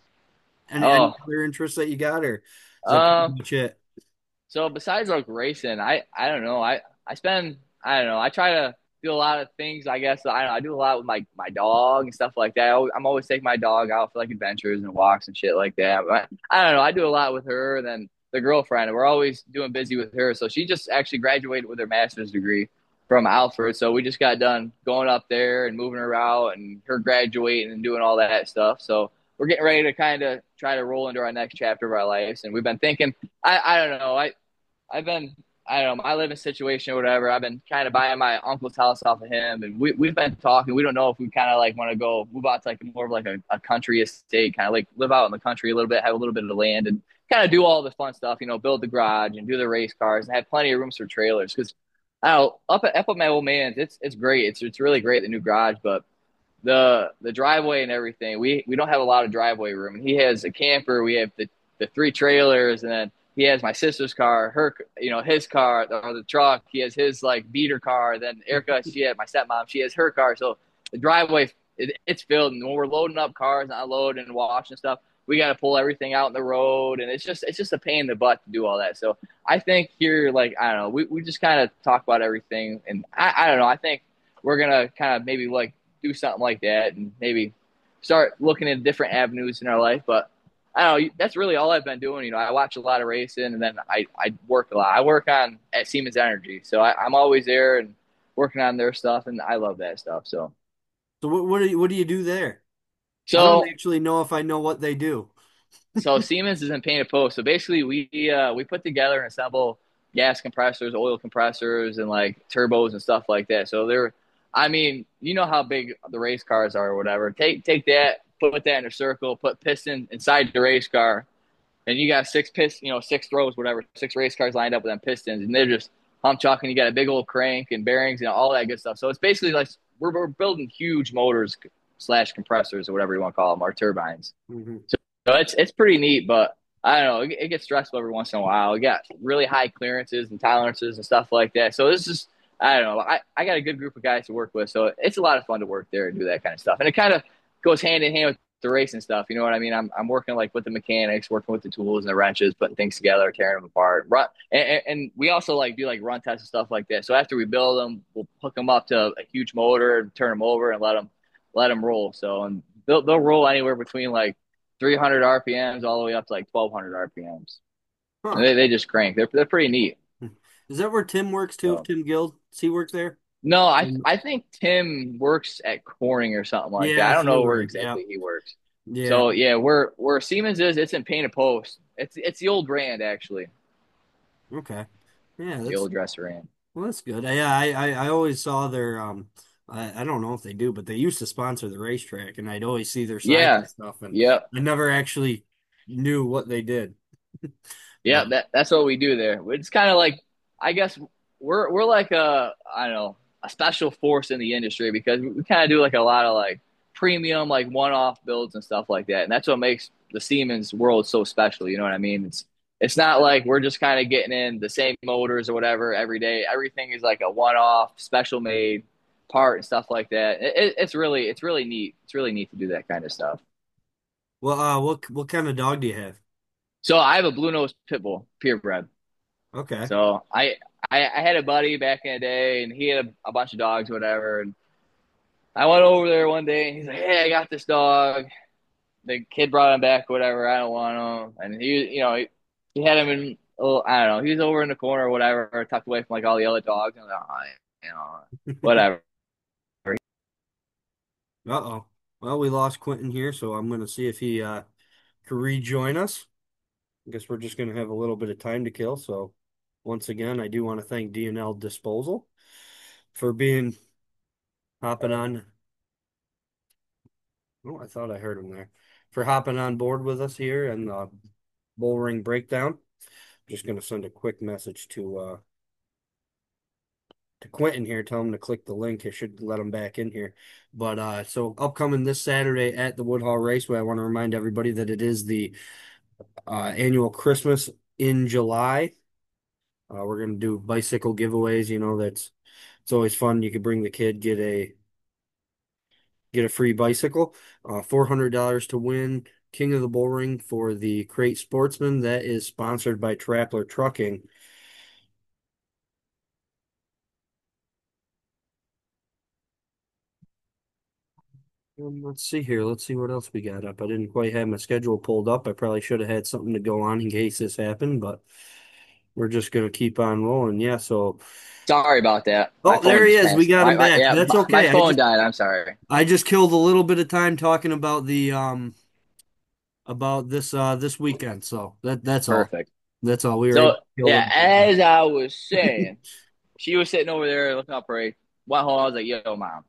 any Oh, other interests that you got, or is that pretty um, much it? So besides like racing, I don't know. I spend I don't know. I try to do a lot of things. I guess I do a lot with my dog and stuff like that. I'm always taking my dog out for like adventures and walks and shit like that. But I don't know. I do a lot with her. And then the girlfriend, we're always doing busy with her. So she just actually graduated with her master's degree from Alfred. So we just got done going up there and moving her out and her graduating and doing all that stuff. So we're getting ready to kind of try to roll into our next chapter of our lives. And we've been thinking, I don't know. I've been, I don't know, my living situation or whatever. I've been kind of buying my uncle's house off of him, and we've been talking. We don't know if we kind of like want to go move out to like more of like a country estate, kind of like live out in the country a little bit, have a little bit of the land, and kind of do all the fun stuff. Build the garage and do the race cars, and have plenty of rooms for trailers. Because I don't know, up at my old man's, it's great. It's really great the new garage, but the driveway and everything. We don't have a lot of driveway room. And he has a camper. We have the three trailers, and then he has my sister's car, his car or the truck. He has his like beater car. Then Erica, she had my stepmom. She has her car. So the driveway it's filled. And when we're loading up cars and unloading and washing stuff, we got to pull everything out in the road, and it's just a pain in the butt to do all that. So I think here, like I don't know, we just kind of talk about everything, and I don't know. I think we're gonna kind of maybe like do something like that and maybe start looking at different avenues in our life. But I don't know. That's really all I've been doing. I watch a lot of racing and then I work a lot. I work on at Siemens Energy. So I'm always there and working on their stuff. And I love that stuff. So what do you do there? I don't So, actually know if I know what they do. so Siemens is in painted post. So basically we put together and assemble gas compressors, oil compressors and like turbos and stuff like that. So I mean, you know how big the race cars are or whatever. Take that, put that in a circle, put piston inside the race car, and you got six rows, whatever, six race cars lined up with them pistons, and they're just hump chucking. You got a big old crank and bearings and all that good stuff. So it's basically like we're building huge motors slash compressors or whatever you want to call them, our turbines. Hmm. So it's pretty neat, but I don't know. It gets stressful every once in a while. We got really high clearances and tolerances and stuff like that. So this is I don't know. I got a good group of guys to work with, so it's a lot of fun to work there and do that kind of stuff. And it kind of goes hand in hand with the racing stuff. You know what I mean? I'm working like with the mechanics, working with the tools and the wrenches, putting things together, tearing them apart. Run, and we also like do like run tests and stuff like that. So after we build them, we'll hook them up to a huge motor, turn them over, and let them roll. So and they'll roll anywhere between like 300 RPMs all the way up to like 1200 RPMs. And Huh. they just crank. They're pretty neat. Is that where Tim works too? So Tim Guild? Does he work there? no, Mm. I think Tim works at Corning or something like that. Yeah, I don't know where Fluor. Yeah. exactly he works. Yeah. So yeah, where Siemens is, it's in Painted Post. It's the old brand actually, Okay. Yeah, the that's old Dresser. well, that's good. Yeah, I always saw their I don't know if they do, but they used to sponsor the racetrack, and I'd always see their signs Yeah, and stuff, and yep, I never actually knew what they did. yeah. But That's what we do there. It's kind of like I guess we're like a I don't know a special force in the industry because we kind of do like a lot of like premium like one-off builds and stuff like that, and that's what makes the Siemens world so special. You know what I mean? It's not like we're just kind of getting in the same motors or whatever every day. Everything is like a one-off, special made part and stuff like that. It's really neat. It's really neat to do that kind of stuff. well, what kind of dog do you have? So I have a blue nose pit bull, purebred. Okay. So I had a buddy back in the day, and he had a bunch of dogs, or whatever. And I went over there one day, and he's like, "Hey, I got this dog." The kid brought him back, whatever. I don't want him, and he had him in. Oh, I don't know. He was over in the corner, or whatever, tucked away from like all the other dogs. And I'm like, oh, whatever. Uh-oh. Well, we lost Quentin here, so I'm gonna see if he can rejoin us. I guess we're just gonna have a little bit of time to kill. So once again, I do want to thank D&L Disposal for being hopping on. Oh, I thought I heard him there. For hopping on board with us here and the bull ring breakdown. Just gonna send a quick message to Quentin here, tell him to click the link. It should let him back in here. But so upcoming this Saturday at the Woodhall Raceway, I want to remind everybody that it is the annual Christmas in July. We're gonna do bicycle giveaways. You know, it's always fun. You could bring the kid, get a free bicycle. $400 to win. King of the Bull Ring for the Crate Sportsman. That is sponsored by Trappler Trucking. Let's see here. Let's see what else we got up. I didn't quite have my schedule pulled up. I probably should have had something to go on in case this happened, but we're just gonna keep on rolling. Yeah, so Sorry about that. My oh, there phone he just is. We crashed. got him back. Yeah, That's my okay. phone died. I'm sorry. I just killed a little bit of time talking about the about this weekend. So that's all. Perfect. That's all. We were able So to kill yeah, it. as I was saying, she was sitting over there looking up her. Went home. I was like, "Yo, mom,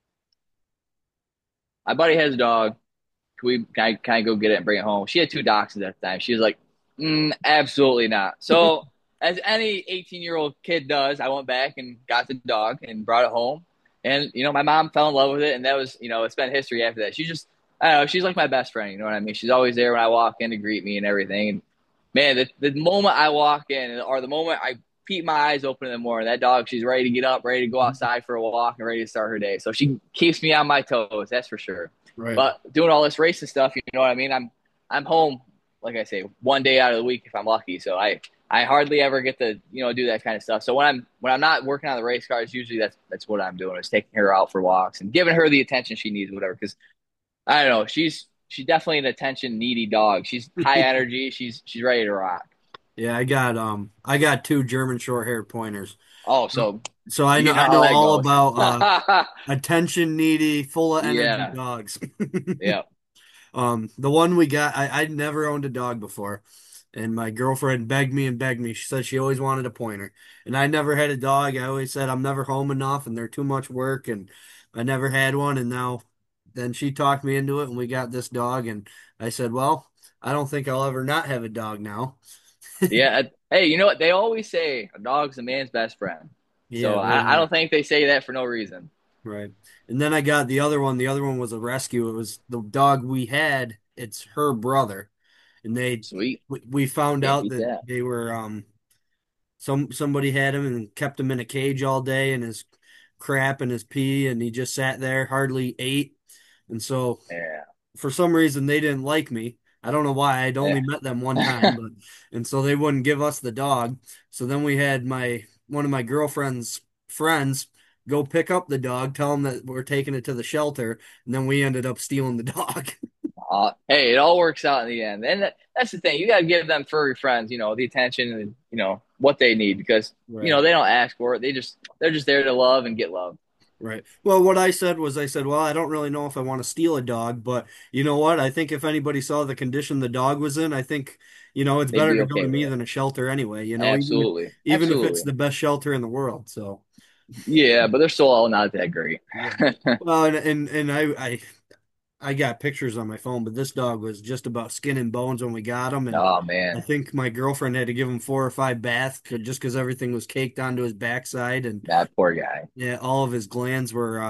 my buddy has a dog. Can I go get it and bring it home?" She had two dachshunds at the time. She was like, absolutely not. So, as any 18-year-old kid does, I went back and got the dog and brought it home. And, my mom fell in love with it. And that was, it's been history after that. I don't know, she's like my best friend. You know what I mean? She's always there when I walk in to greet me and everything. And man, the moment I walk in or the moment I peep my eyes open in the morning, that dog, she's ready to get up, ready to go outside for a walk and ready to start her day. So she keeps me on my toes. That's for sure. Right. But doing all this racing stuff, you know what I mean? I'm home, like I say, one day out of the week if I'm lucky. So I hardly ever get to do that kind of stuff. So when I'm not working on the race cars, usually that's what I'm doing is taking her out for walks and giving her the attention she needs, whatever. Because I don't know, she's definitely an attention needy dog. She's high energy. She's ready to rock. Yeah, I got two German short haired pointers. Oh, so So you know I how know that all goes. about attention needy, full of energy Yeah, dogs. yeah, The one we got, I'd never owned a dog before, and my girlfriend begged me and begged me. She said she always wanted a pointer, and I never had a dog. I always said I'm never home enough, and they're too much work, and I never had one. And now, then she talked me into it, and we got this dog. And I said, well, I don't think I'll ever not have a dog now. yeah. Hey, you know what? They always say a dog's a man's best friend. Yeah, So well, I don't think they say that for no reason. Right. And then I got the other one. The other one was a rescue. It was the dog we had. It's her brother. And Sweet. we found Can't out beat that that. they were somebody had him and kept him in a cage all day and his crap and his pee and he just sat there, hardly ate. And so Yeah. for some reason they didn't like me. I don't know why. I'd only met them one time, Yeah. but and so they wouldn't give us the dog. So then we had my one of my girlfriend's friends go pick up the dog, tell them that we're taking it to the shelter, and then we ended up stealing the dog. Hey, it all works out in the end. And that's the thing. You got to give them furry friends, the attention and, what they need because, Right. they don't ask for it. They're just there to love and get love. Right. Well, what I said was, I said, well, I don't really know if I want to steal a dog, but you know what? I think if anybody saw the condition the dog was in, I think, it's They'd better be to go okay to with me it. than a shelter anyway, Absolutely. even if it's Absolutely. the best shelter in the world. So, Yeah, but they're still all not that great. yeah. Well, and I got pictures on my phone, but this dog was just about skin and bones when we got him, and Oh, I man. think my girlfriend had to give him 4 or 5 baths just because everything was caked onto his backside, and That poor guy. yeah, all of his glands were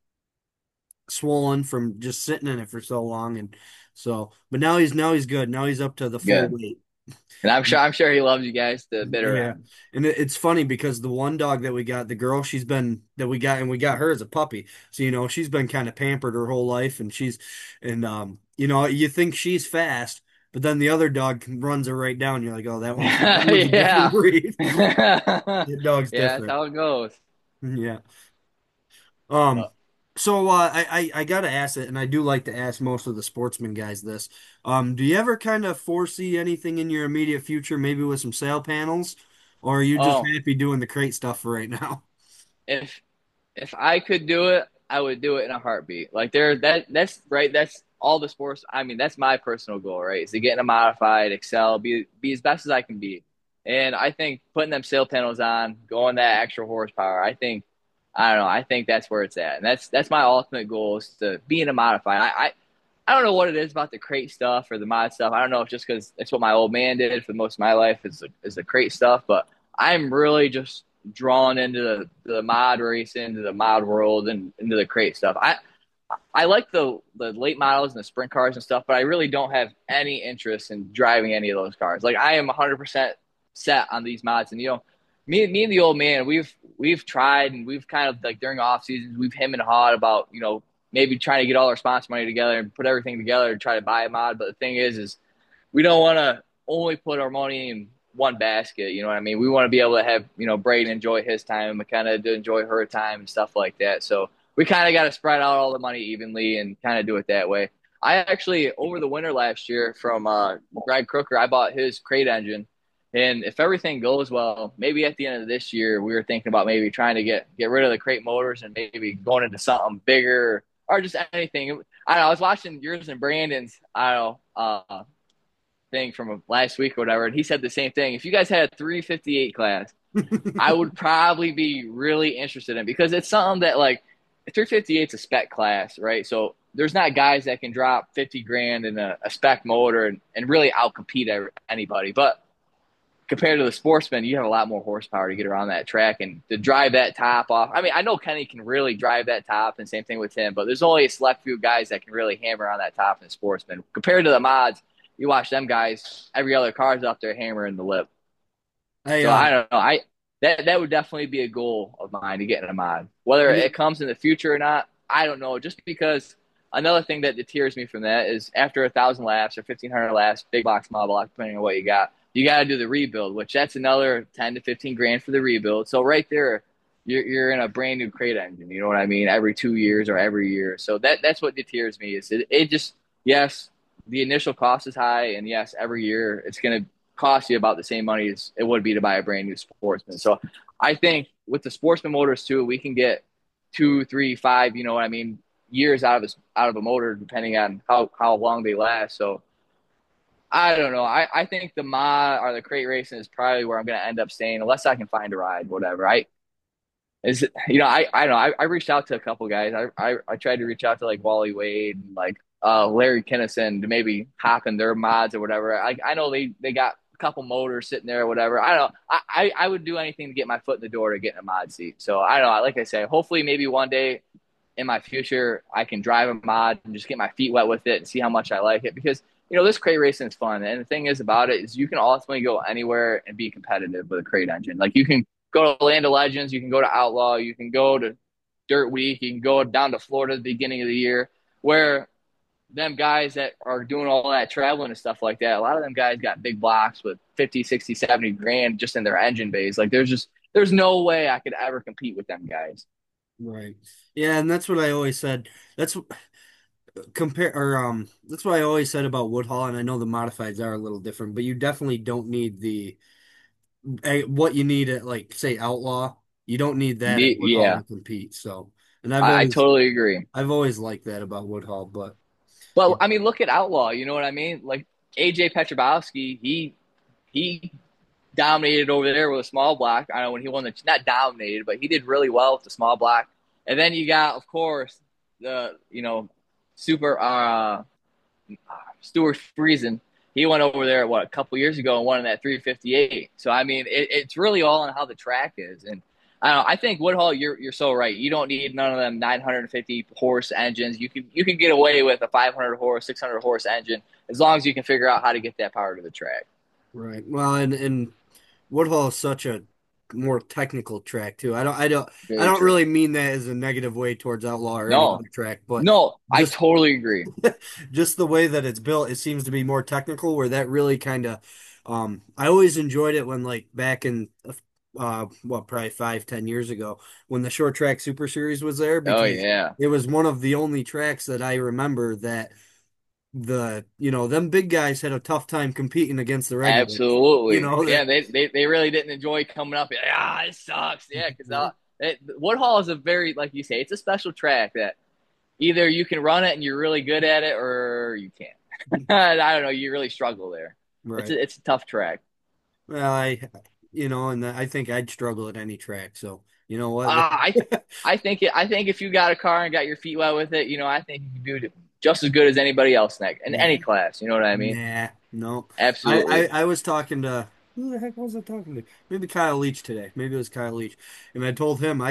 swollen from just sitting in it for so long, and so, but now he's good. Now he's up to the full Good. weight. And I'm sure he loves you guys to the bitter Yeah, end. and it's funny because the one dog that we got, the girl, she's been that we got, and we got her as a puppy. So she's been kind of pampered her whole life, and you think she's fast, but then the other dog runs her right down. You're like, oh, that one's a different Yeah. breed. Yeah, That dog's that's different. how it goes. Yeah. Um, But, so I gotta ask it, and I do like to ask most of the sportsman guys this. Do you ever kind of foresee anything in your immediate future, maybe with some sail panels, or are you just oh, happy doing the crate stuff for right now? if if I could do it, I would do it in a heartbeat. Like that's right. That's all the sports. I mean, that's my personal goal, right? Is to get in a modified, excel, be as best as I can be. And I think putting them sail panels on, going that extra horsepower, I don't know. I think that's where it's at, and that's my ultimate goal is to be in a modified. I don't know what it is about the crate stuff or the mod stuff. I don't know if just because it's what my old man did for most of my life is the crate stuff, but I'm really just drawn into the mod race, into the mod world, and into the crate stuff. I like the late models and the sprint cars and stuff, but I really don't have any interest in driving any of those cars. Like I am 100% set on these mods, and me and the old man, we've tried and we've kind of like during off seasons, we've him and hawed about maybe trying to get all our sponsor money together and put everything together and try to buy a mod. But the thing is we don't want to only put our money in one basket. You know what I mean? We want to be able to have, Braden enjoy his time and McKenna to enjoy her time and stuff like that. So we kind of got to spread out all the money evenly and kind of do it that way. I actually, over the winter last year from Greg Crooker, I bought his crate engine. And if everything goes well, maybe at the end of this year, we were thinking about maybe trying to get rid of the crate motors and maybe going into something bigger or just anything. I don't know. I was watching yours and Brandon's, I don't know, thing from last week or whatever, and he said the same thing. If you guys had a 358 class, I would probably be really interested in because it's something that like 358 is a spec class, right? So there's not guys that can drop 50 grand in a spec motor and really outcompete anybody. But compared to the sportsman, you have a lot more horsepower to get around that track and to drive that top off. I mean, I know Kenny can really drive that top, and same thing with him, but there's only a select few guys that can really hammer on that top in the sportsman. Compared to the mods, you watch them guys, every other car's up there hammering the lip. I So I don't know. That would definitely be a goal of mine to get in a mod. Whether I it comes in the future or not, I don't know. Just because another thing that deters me from that is after 1,000 laps or 1,500 laps, big box mod block, depending on what you got to do the rebuild, which that's another 10 to 15 grand for the rebuild. So right there, you're in a brand new crate engine. You know what I mean? Every 2 years or every year. So that's what deters me is it just yes, the initial cost is high, and yes, every year it's going to cost you about the same money as it would be to buy a brand new sportsman. So I think with the sportsman motors too, we can get 2, 3, 5, you know what I mean, years out of a motor depending on how long they last. So I don't know. I think the mod or the crate racing is probably where I'm going to end up staying unless I can find a ride, whatever. I don't know. I reached out to a couple guys. I tried to reach out to like Wally Wade and like Larry Kinnison to maybe hop in their mods or whatever. I know they got a couple motors sitting there or whatever. I don't know. I would do anything to get my foot in the door to get in a mod seat. So I don't know. Like I say, hopefully maybe one day in my future I can drive a mod and just get my feet wet with it and see how much I like it because this crate racing is fun. And the thing is about it is you can ultimately go anywhere and be competitive with a crate engine. Like you can go to Land of Legends, you can go to Outlaw, you can go to Dirt Week, you can go down to Florida at the beginning of the year where them guys that are doing all that traveling and stuff like that, a lot of them guys got big blocks with 50, 60, 70 grand just in their engine bays. Like there's no way I could ever compete with them guys. Right. Yeah, and that's what I always said. That's compare or that's what I always said about Woodhull, and I know the modifieds are a little different, but you definitely don't need the what you need at like say Outlaw. You don't need that at Woodhull Yeah, to compete. So, and I've I always totally agree. I've always liked that about Woodhull, but But yeah, I mean, look at Outlaw. You know what I mean? Like AJ Petrobowski, he dominated over there with a small block. I know when he won the not dominated, but he did really well with the small block. And then you got, of course, the super Stuart Friesen. He went over there what a couple years ago and won in that 358. So I mean, it's really all on how the track is. And I don't know. I think Woodhull, you're so right. You don't need none of them 950 horse engines. You can get away with a 500 horse, 600 horse engine as long as you can figure out how to get that power to the track. right. Well, and Woodhull is such a more technical track too. I Very don't true. really mean that as a negative way towards Outlaw or any No, other track, but no, I just totally agree. just the way that it's built, it seems to be more technical where that really kind of I always enjoyed it when like back in what probably 5, 10 years ago when the short track super series was there Oh because yeah, it was one of the only tracks that I remember that them big guys had a tough time competing against the regulars. You absolutely. know Yeah, that they really didn't enjoy coming up. Ah, it sucks. Yeah, because Woodhall is a very like you say, it's a special track that either you can run it and you're really good at it, or you can't. I don't know. You really struggle there. right. It's a tough track. Well, and I think I'd struggle at any track. So, you know what? Uh, I I think if you got a car and got your feet wet with it, I think you can do it just as good as anybody else in Nah, any class. You know what I mean? nah, no. Absolutely. I was talking to who the heck was I talking to? Maybe Kyle Leach today. Maybe it was Kyle Leach. And I told him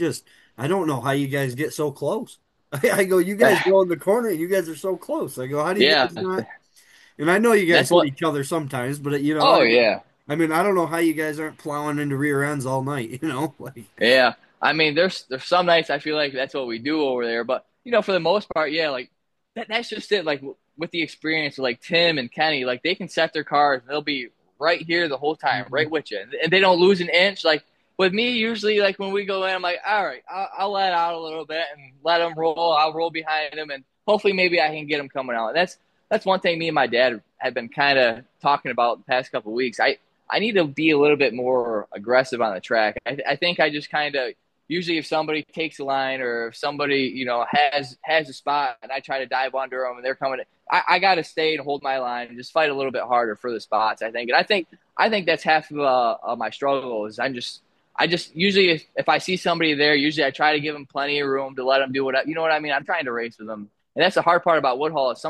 I don't know how you guys get so close. I go, you guys go in the corner, you guys are so close. I go, how do you Yeah, guys not? And I know you guys that's hit what. each other sometimes, but Oh yeah, I mean, I don't know how you guys aren't plowing into rear ends all night, like yeah. I mean, there's some nights I feel like that's what we do over there, but for the most part, yeah, like that's just it. Like with the experience, like Tim and Kenny, like they can set their cars, and they'll be right here the whole time, right with you, and they don't lose an inch. Like with me, usually, like when we go in, I'm like, all right, I'll let out a little bit and let them roll. I'll roll behind them, and hopefully, maybe I can get them coming out. And that's one thing me and my dad have been kind of talking about the past couple of weeks. I need to be a little bit more aggressive on the track. I think I just kind of usually if somebody takes a line or if somebody has a spot and I try to dive under them and they're coming, I got to stay and hold my line and just fight a little bit harder for the spots. I think that's half of my struggle is I just usually if I see somebody there, usually I try to give them plenty of room to let them do what you know what I mean. I'm trying to race with them, and that's the hard part about Woodhull. Is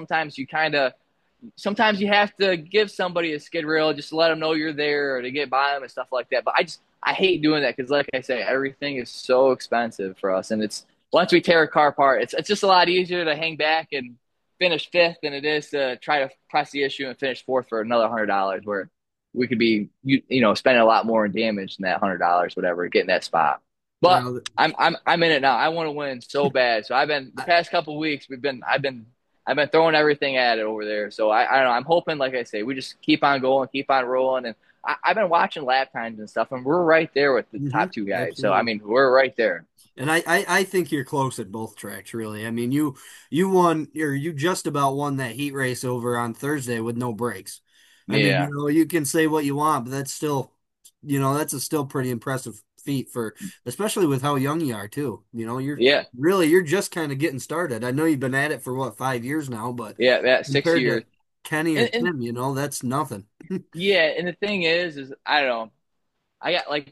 sometimes you have to give somebody a skid rail just to let them know you're there or to get by them and stuff like that. But I hate doing that because, like I say, everything is so expensive for us, and it's once we tear a car apart, it's just a lot easier to hang back and finish fifth than it is to try to press the issue and finish fourth for another $100 where we could be spending a lot more in damage than that $100, whatever, getting that spot. But well, I'm in it now. I want to win so bad. So I've been the I, past couple of weeks. I've been throwing everything at it over there. So I don't know. I'm hoping, like I say, we just keep on going, keep on rolling. And I've been watching lap times and stuff, and we're right there with the top two guys. So I absolutely. mean, we're right there. And I think you're close at both tracks, really. I mean, you won or you just about won that heat race over on Thursday with no breaks. I mean, Yeah, you can say what you want, but that's still, that's a still pretty impressive feat for, especially with how young you are too. yeah, You're just kind of getting started. I know you've been at it for what 5 years now, but yeah. That six compared years, to Kenny or and Tim, that's nothing. yeah, and the thing is I don't know. I got like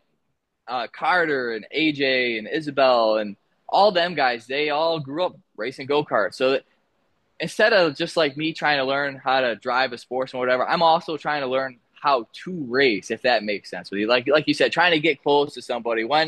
Carter and AJ and Isabel and all them guys. They all grew up racing go karts. So instead of just like me trying to learn how to drive a sports or whatever, I'm also trying to learn how to race, if that makes sense with you. Like you said, trying to get close to somebody when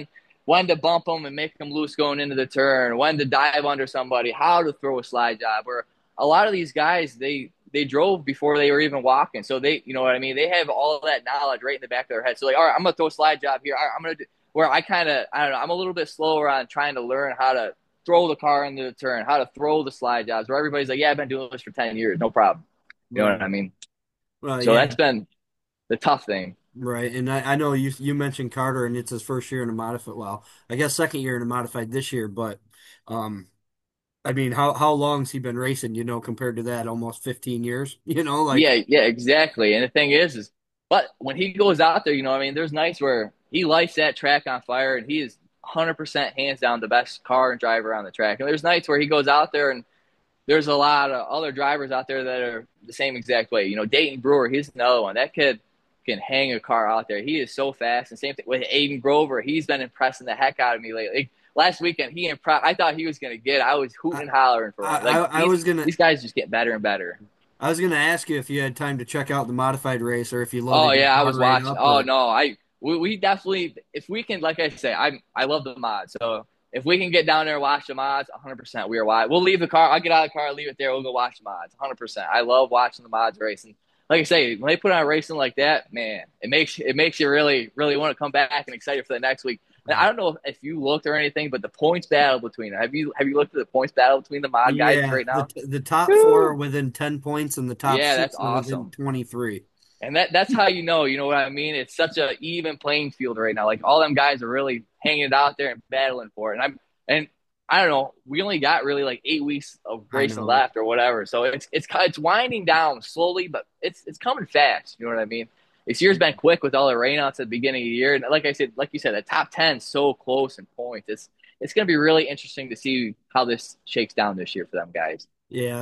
when to bump them and make them loose going into the turn, when to dive under somebody, how to throw a slide job. Where a lot of these guys, they drove before they were even walking, so they, you know what I mean. They have all that knowledge right in the back of their head. So like, all right, I'm gonna throw a slide job here. All right, I'm gonna do, where I kind of, I don't know, I'm a little bit slower on trying to learn how to throw the car into the turn, how to throw the slide jobs. Where everybody's like, yeah, I've been doing this for 10 years, no problem. You know what Right. I mean? Well, So yeah, that's been the tough thing. right. And I know you mentioned Carter, and it's his first year in a modified. Well, I guess second year in a modified this year, but um, I mean, how long's he been racing? Compared to that, almost 15 years. Like Yeah, yeah, exactly. And the thing is, but when he goes out there, you know, I mean, there's nights where he lights that track on fire, and he is 100% hands down the best car and driver on the track. And there's nights where he goes out there, and there's a lot of other drivers out there that are the same exact way. You know, Dayton Brewer, he's another one. That kid can hang a car out there. He is so fast. And same thing with Aiden Grover. He's been impressing the heck out of me lately. Like, last weekend, he impressed. I thought he was going to get it. I was hooting I, and hollering for I, him. Like, I was gonna these guys just get better and better. I was gonna ask you if you had time to check out the modified race or if you Oh loaded your yeah, I car was right watching. up Oh or no, we definitely, if we can, like I say, I love the mods. So if we can get down there and watch the mods, 100% we are wide. We'll leave the car. I'll get out of the car, leave it there. We'll go watch the mods, 100%. I love watching the mods racing. Like I say, when they put on racing like that, man, it makes you really really want to come back and excited for the next week. And I right. don't know if you looked or anything, but the points battle between them. Have you looked at the points battle between the mod guys Yeah, right the now? the top four are Woo! within 10 points and the top Yeah, that's six are within awesome. 23. And that's how you know what I mean? It's such a even playing field right now. Like all them guys are really hanging it out there and battling for it. And I don't know, we only got really like 8 weeks of I racing know. left or whatever. So it's winding down slowly, but it's coming fast. You know what I mean? This year's been quick with all the rainouts at the beginning of the year. And like I said, like you said, the top 10 so close in points. It's going to be really interesting to see how this shakes down this year for them guys. Yeah,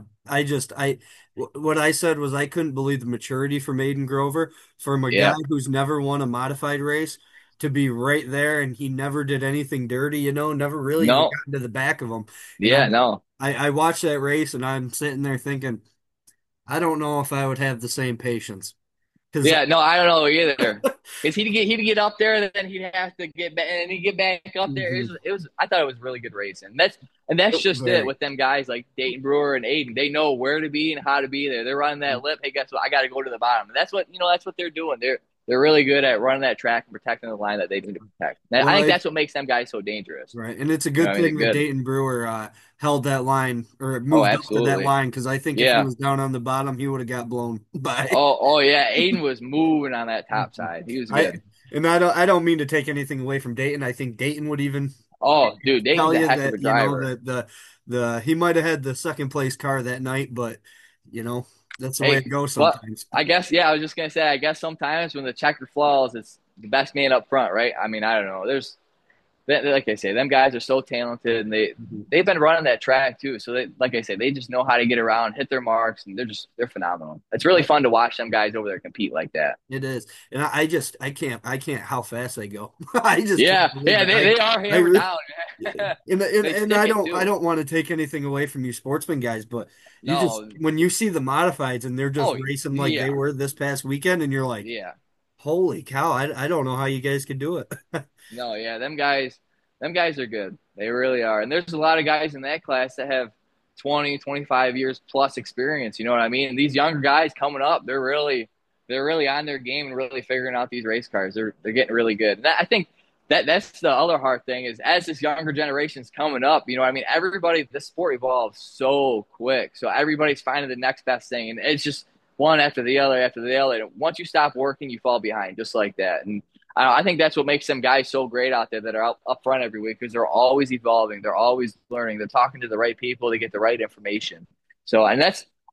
what I said was I couldn't believe the maturity from Aiden Grover from a guy Yeah. who's never won a modified race to be right there, and he never did anything dirty, never really even No. got into the back of him. And Yeah, no. I watched that race, and I'm sitting there thinking, I don't know if I would have the same patience because Yeah, no, I don't know either. Because he'd get up there, and then he'd have to get back, and he'd get back up there. It was. I thought it was really good racing. That's just it very with them guys like Dayton Brewer and Aiden. They know where to be and how to be there. They're running that lip. Hey, guess what? I got to go to the bottom. And that's what That's what they're doing. They're really good at running that track and protecting the line that they need to protect. And I well. think that's what makes them guys so dangerous. Right, and it's a You know good what I mean? thing They're that good. Dayton Brewer held that line or Oh, moved up to that absolutely. line because I think if he Yeah. was down on the bottom, he would have got blown by. Oh, yeah. Aiden was moving on that top side. He was I good. and I don't mean to take anything away from Dayton. I think Dayton would even Oh, dude, Dayton's tell a you heck of a that driver. that the he might have had the second place car that night, but that's the way it Hey, goes but sometimes. I guess yeah, I was just gonna say, I guess sometimes when the checker flaws, it's the best man up front, right? I mean, I don't know. Like I say, them guys are so talented, and Mhm. they've been running that track too. So like I say, they just know how to get around, hit their marks, and they're phenomenal. It's really fun to watch them guys over there compete like that. It is, and I can't how fast they go. I just can't Yeah, believe yeah, it. they are I hammered re down, man. and They and stick I it don't I too. don't want to take anything away from you sportsmen guys, but you just No, when you see the modifieds and they're just oh racing like they yeah, were this past weekend, and you're like, yeah. holy cow! I don't know how you guys can do it. No, yeah, them guys are good. They really are. And there's a lot of guys in that class that have 20, 25 years plus experience. You know what I mean? And these younger guys coming up, they're really on their game and really figuring out these race cars. They're getting really good. And I think that's the other hard thing is as this younger generation's coming up, you know what I mean? Everybody, this sport evolves so quick. So everybody's finding the next best thing. And it's just one after the other after the other. And once you stop working, you fall behind just like that. And I think that's what makes them guys so great out there that are up front every week because they're always evolving, they're always learning, they're talking to the right people, they get the right information. So, and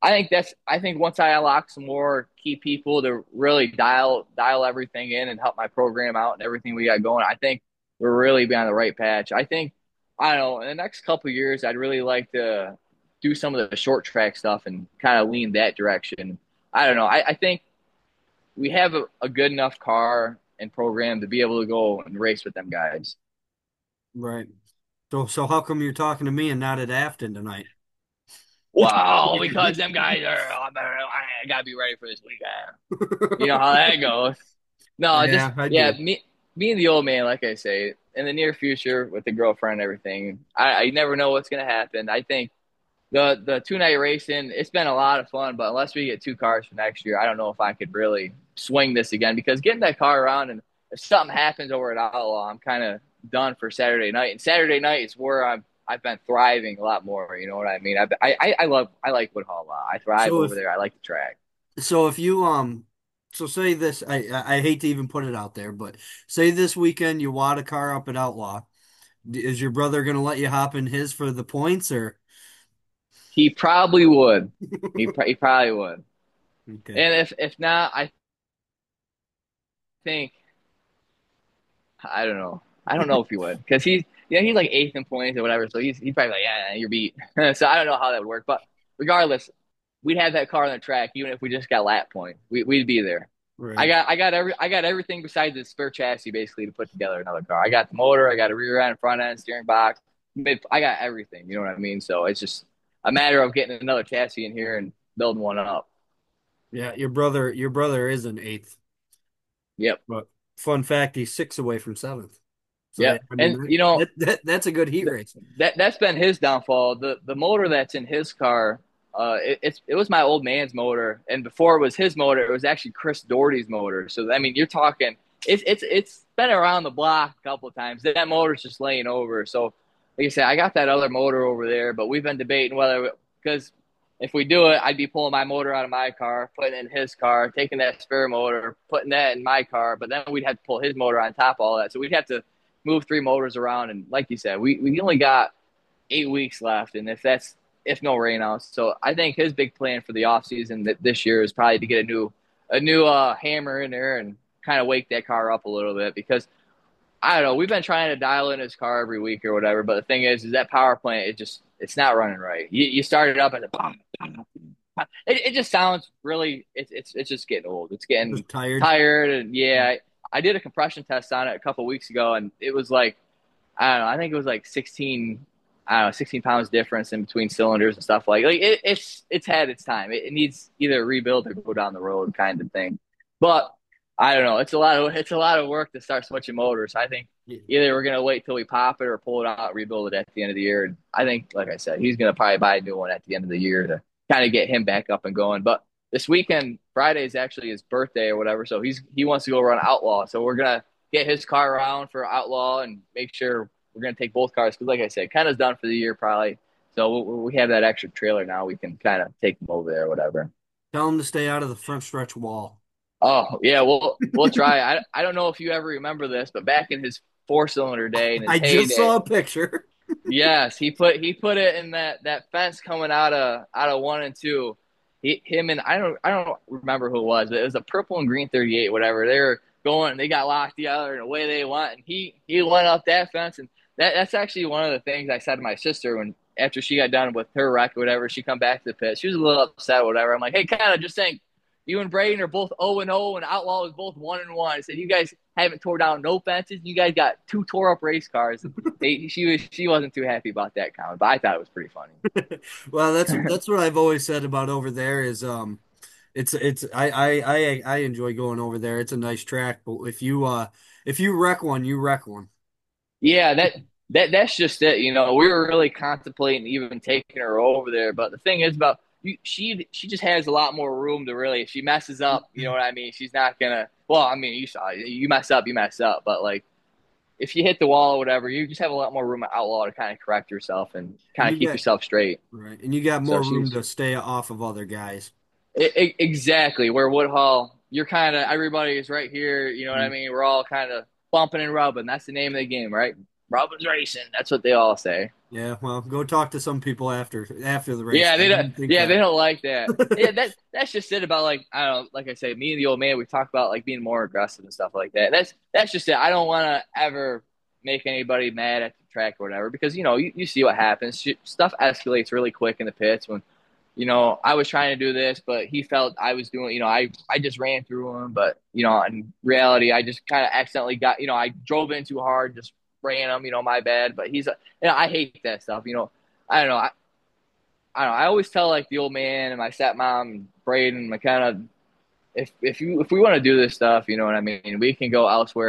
I think once I unlock some more key people to really dial everything in and help my program out and everything we got going, I think we're really be on the right patch. I don't know, in the next couple of years, I'd really like to do some of the short track stuff and kind of lean that direction. I don't know. I think we have a good enough car and program to be able to go and race with them guys. Right. So how come you're talking to me and not at Afton tonight? Wow, because them guys are, I gotta be ready for this weekend. You know how that goes. No, just Yeah, I yeah, do. me and the old man, like I say, in the near future with the girlfriend and everything. I never know what's gonna happen. I think the 2 night racing, it's been a lot of fun, but unless we get 2 cars for next year, I don't know if I could really swing this again because getting that car around and if something happens over at Outlaw, I'm kind of done for Saturday night. And Saturday night is where I've been thriving a lot more. You know what I mean? I like Woodhull a lot. I thrive So over if there. I like the track. so if you so say this, I hate to even put it out there, but say this weekend you wad a car up at Outlaw. Is your brother gonna let you hop in his for the points or? He probably would. He probably would. Okay. And if not, I think I don't know. I don't know if he would because he's like eighth in points or whatever. So he's probably like, yeah, you're beat. So I don't know how that would work. But regardless, we'd have that car on the track even if we just got lap points. We'd be there. Right. I got everything besides the spare chassis basically to put together another car. I got the motor, I got a rear end, front end, steering box. I got everything. You know what I mean? So it's just a matter of getting another chassis in here and building one up. Yeah, your brother is an eighth, Yep. but fun fact, he's six away from seventh. So yeah, Yep. I mean And you know, that's a good heat race. that's been his downfall. The motor that's in his car, it was my old man's motor, and before it was his motor, it was actually Chris Doherty's motor. So I mean, you're talking it's been around the block a couple of times. That motor's just laying over. So like I said, I got that other motor over there, but we've been debating whether because if we do it, I'd be pulling my motor out of my car, putting it in his car, taking that spare motor, putting that in my car, but then we'd have to pull his motor on top of all that. So we'd have to move 3 motors around. And like you said, we only got 8 weeks left. And if no rain out. So I think his big plan for the offseason this year is probably to get a new hammer in there and kind of wake that car up a little bit because I don't know. We've been trying to dial in his car every week or whatever, but the thing is that power plant it's not running right. You start it up and it just sounds really it's just getting old. It's getting Just tired. tired and yeah. I did a compression test on it a couple weeks ago and it was like I don't know. I think it was like 16. I don't know, 16 pounds difference in between cylinders and stuff like it's had its time. It needs either rebuild or go down the road kind of thing. But I don't know. It's a lot of work to start switching motors. I think Yeah. either we're gonna wait till we pop it or pull it out, rebuild it at the end of the year. And I think, like I said, he's gonna probably buy a new one at the end of the year to kind of get him back up and going. But this weekend, Friday is actually his birthday or whatever, so he wants to go run Outlaw. So we're gonna get his car around for Outlaw and make sure we're gonna take both cars because, like I said, kind of done for the year probably. So we have that extra trailer now. We can kind of take them over there or whatever. Tell him to stay out of the front stretch wall. Oh yeah, we'll try. I don't know if you ever remember this, but back in his 4 cylinder day in his I just heyday, saw a picture. yes, he put it in that fence coming out of 1 and 2. Him and I don't remember who it was, but it was a purple and green 38, whatever. They were going, they got locked together and away they went, and he went up that fence, and that's actually one of the things I said to my sister when after she got done with her wreck or whatever, she come back to the pit. She was a little upset or whatever. I'm like, hey, kind of just saying you and Braden are both 0-0, and Outlaw is both 1-1. I said, you guys haven't tore down no fences. You guys got 2 tore up race cars. She wasn't too happy about that comment, but I thought it was pretty funny. Well, that's what I've always said about over there is it's I enjoy going over there. It's a nice track, but if you wreck one, you wreck one. Yeah, that's just it. You know, we were really contemplating even taking her over there, but the thing is about you, she just has a lot more room to really. If she messes up, you know what I mean. She's not gonna. Well, I mean, you saw you mess up, you mess up, but like if you hit the wall or whatever, you just have a lot more room at Outlaw to kind of correct yourself and And kind of you keep got yourself straight. right, and you got So more room she's to stay off of other guys. exactly where Woodhull. You're kind of everybody is right here. You know what I Mm. mean? We're all kind of bumping and rubbing. That's the name of the game, right? Rubbing's racing. That's what they all say. Yeah, well, go talk to some people after the race. Yeah, They they don't. didn't think Yeah, they that. don't like that. Yeah, that's just it about like I don't know. Like I say, me and the old man, we talk about like being more aggressive and stuff like that. That's just it. I don't want to ever make anybody mad at the track or whatever because you see what happens. Stuff escalates really quick in the pits when I was trying to do this, but he felt I was doing. I just ran through him, but in reality, I just kind of accidentally got. I drove in too hard, just ran him. My bad. But I hate that stuff. I don't know. I don't know. I always tell like the old man and my stepmom and Braden, my kind of if we want to do this stuff, you know what I mean. We can go elsewhere and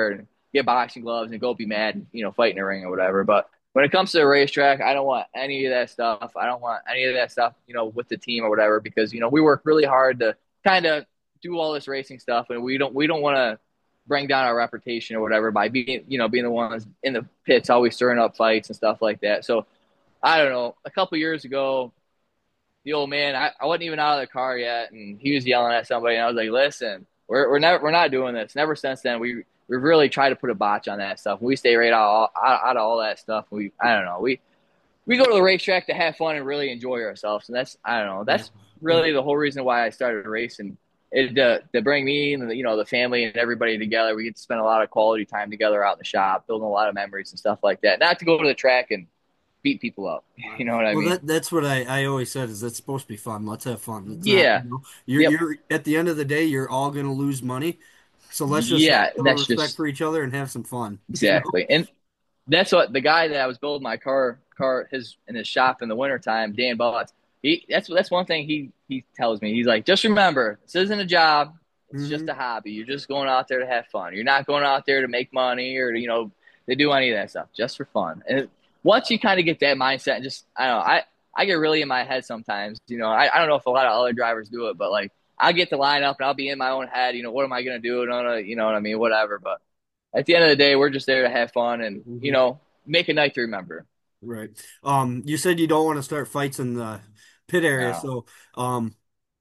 get boxing gloves and go be mad, fight in a ring or whatever. But when it comes to the racetrack, I don't want any of that stuff. I don't want any of that stuff, with the team or whatever, because we work really hard to kind of do all this racing stuff, and we don't want to bring down our reputation or whatever by being the ones in the pits always stirring up fights and stuff like that. So I don't know. A couple years ago, the old man, I wasn't even out of the car yet, and he was yelling at somebody, and I was like, "Listen, we're not doing this." Never since then, we've really tried to put a botch on that stuff. We stay right out of all that stuff. I don't know. We go to the racetrack to have fun and really enjoy ourselves, and that's I don't know. Yeah. That's really the whole reason why I started racing. To bring me and the family and everybody together. We get to spend a lot of quality time together out in the shop, building a lot of memories and stuff like that. Not to go to the track and beat people up. Right. You know what I Well, mean? that's what I always said is that's supposed to be fun. Let's have fun. It's not, Yeah. Yep. you're at the end of the day, you're all gonna lose money. So let's just have Yeah. a little That's respect just for each other and have some fun. exactly. And that's what the guy that I was building my car his in his shop in the wintertime, Dan Butts. That's one thing he tells me. He's like, just remember, this isn't a job. It's just Hmm. a hobby. You're just going out there to have fun. You're not going out there to make money or to do any of that stuff. Just for fun. And once you kind of get that mindset, and just I don't know, I get really in my head sometimes. I don't know if a lot of other drivers do it, but like I get to line up and I'll be in my own head. What am I gonna do? No, you know what I mean? Whatever. But at the end of the day, we're just there to have fun and Hmm. make a night to remember. Right. You said you don't want to start fights in the pit area, No. so um,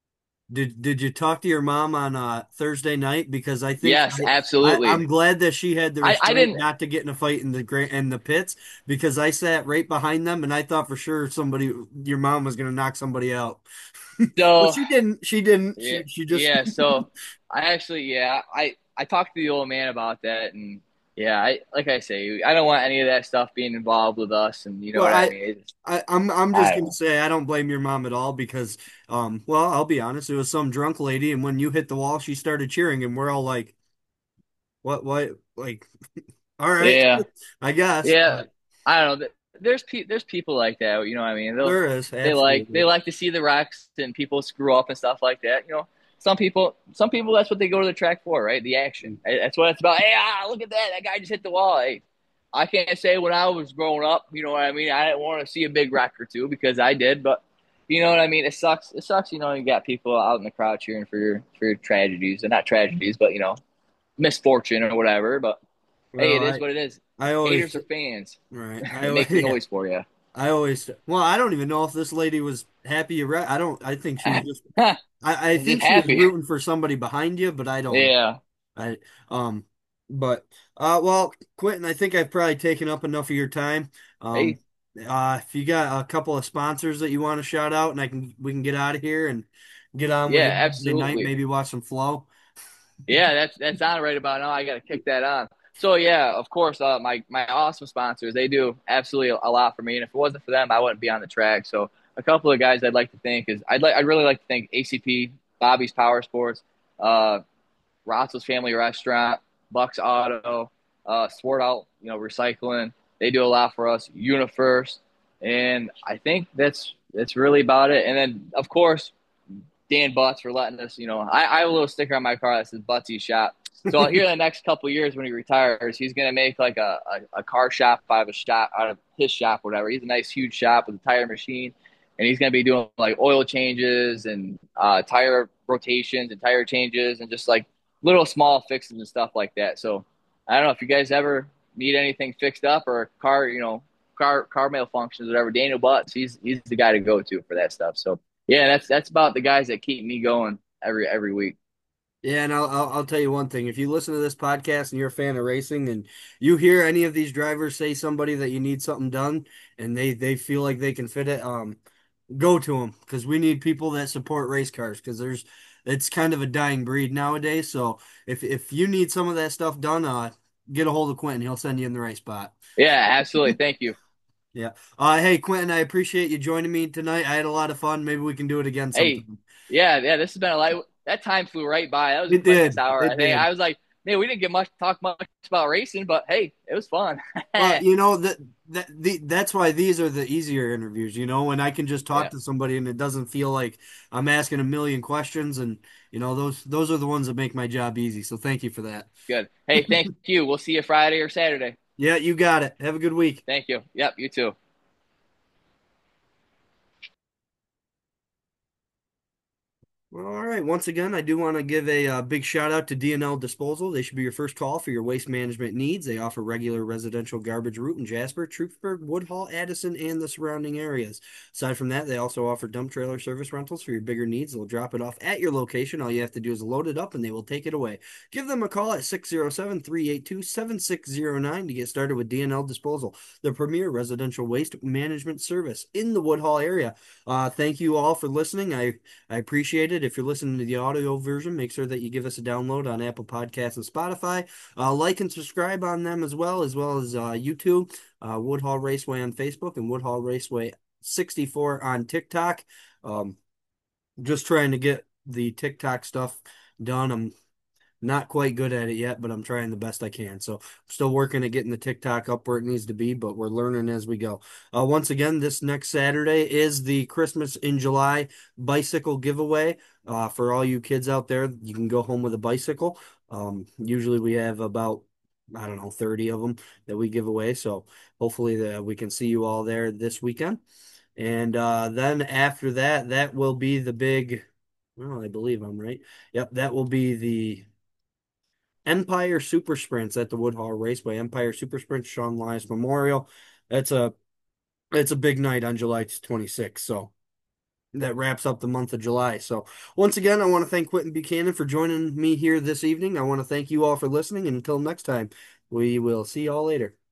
did you talk to your mom on Thursday night? Because I think Yes, absolutely. I'm glad that she had the I restraint didn't. not to get in a fight in the pits because I sat right behind them and I thought for sure your mom was gonna knock somebody out. But So she didn't. She didn't. yeah, She just yeah. So I actually, yeah, I talked to the old man about that, and yeah, I like I say, I don't want any of that stuff being involved with us, and you know well what I mean. I'm I just don't gonna know. say I don't blame your mom at all because well I'll be honest, it was some drunk lady and when you hit the wall she started cheering and we're all like what like all right Yeah, I guess yeah. I don't know. There's people like that. You know what I mean? there is They absolutely like to see the wrecks and people screw up and stuff like that. Some people that's what they go to the track for, right? The action. That's what it's about. Hey, look at that! That guy just hit the wall. Hey, I can't say when I was growing up, you know what I mean? I didn't want to see a big wreck or two because I did, but you know what I mean? It sucks. It sucks. You got people out in the crowd cheering for your tragedies, and not tragedies, but misfortune or whatever. But hey, well it is what it is. I always Haters are fans. right I They always make the yeah noise for you. I always well I don't even know if this lady was happy you right I don't I think she was just I Just think she was happy. rooting for somebody behind you but I don't know Yeah. I um but well Quentin, I think I've probably taken up enough of your time. Um Hey. if you got a couple of sponsors that you want to shout out and we can get out of here and get on with Yeah, your Wednesday night, absolutely. maybe watch some flow. Yeah, that's on right about now. I got to kick that on. So yeah, of course, my awesome sponsors, they do absolutely a lot for me, and if it wasn't for them, I wouldn't be on the track. So a couple of guys I'd like to thank is I'd really like to thank ACP, Bobby's Power Sports, uh, Rossel's Family Restaurant, Bucks Auto, Sport Out, recycling. They do a lot for us. UniFirst, and I think that's really about it. And then of course Dan Butts for letting us. I have a little sticker on my car that says Butsy's shop. So here in the next couple of years when he retires, he's gonna make like a car shop out of his shop, whatever. He's a nice huge shop with a tire machine, and he's gonna be doing like oil changes and tire rotations and tire changes and just like little small fixes and stuff like that. So I don't know if you guys ever need anything fixed up or car malfunctions, whatever. Daniel Butts, he's the guy to go to for that stuff. So yeah, that's about the guys that keep me going every week. Yeah, and I'll tell you one thing. If you listen to this podcast and you're a fan of racing and you hear any of these drivers say somebody that you need something done and they feel like they can fit it, go to them because we need people that support race cars because it's kind of a dying breed nowadays. So if you need some of that stuff done, get a hold of Quentin. He'll send you in the right spot. Yeah, absolutely. Thank you. Yeah. Hey Quentin, I appreciate you joining me tonight. I had a lot of fun. Maybe we can do it again Hey, sometime. yeah, yeah. This has been a light. That time flew right by. That was a It quick did. hour. I It think did. I was like man, we didn't get much talk much about racing, but hey, it was fun. Well, that's why these are the easier interviews, when I can just talk Yeah, to somebody and it doesn't feel like I'm asking a million questions, and those are the ones that make my job easy. So thank you for that. good. Hey, thank you. We'll see you Friday or Saturday. Yeah, you got it. Have a good week. Thank you. Yep, you too. Well, all right. Once again, I do want to give a big shout out to D&L Disposal. They should be your first call for your waste management needs. They offer regular residential garbage route in Jasper, Troopsburg, Woodhull, Addison, and the surrounding areas. Aside from that, they also offer dump trailer service rentals for your bigger needs. They'll drop it off at your location. All you have to do is load it up and they will take it away. Give them a call at 607-382-7609 to get started with D&L Disposal, the premier residential waste management service in the Woodhull area. Thank you all for listening. I appreciate it. If you're listening to the audio version, make sure that you give us a download on Apple Podcasts and Spotify. Like and subscribe on them as well as YouTube, Woodhall Raceway on Facebook, and Woodhall Raceway 64 on TikTok. Um, just trying to get the TikTok stuff done. I'm not quite good at it yet, but I'm trying the best I can. So I'm still working at getting the TikTok up where it needs to be, but we're learning as we go. Once again, this next Saturday is the Christmas in July bicycle giveaway. For all you kids out there, you can go home with a bicycle. Usually we have about, I don't know, 30 of them that we give away. So hopefully we can see you all there this weekend. And then after that, that will be the big, well, I believe I'm right. Yep, that will be the Empire Super Sprints at the Woodhall Raceway. Empire Super Sprints, Sean Lyons Memorial. That's a it's a big night on July 26th. So that wraps up the month of July. So once again, I want to thank Quentin Buchanan for joining me here this evening. I want to thank you all for listening, and until next time, we will see you all later.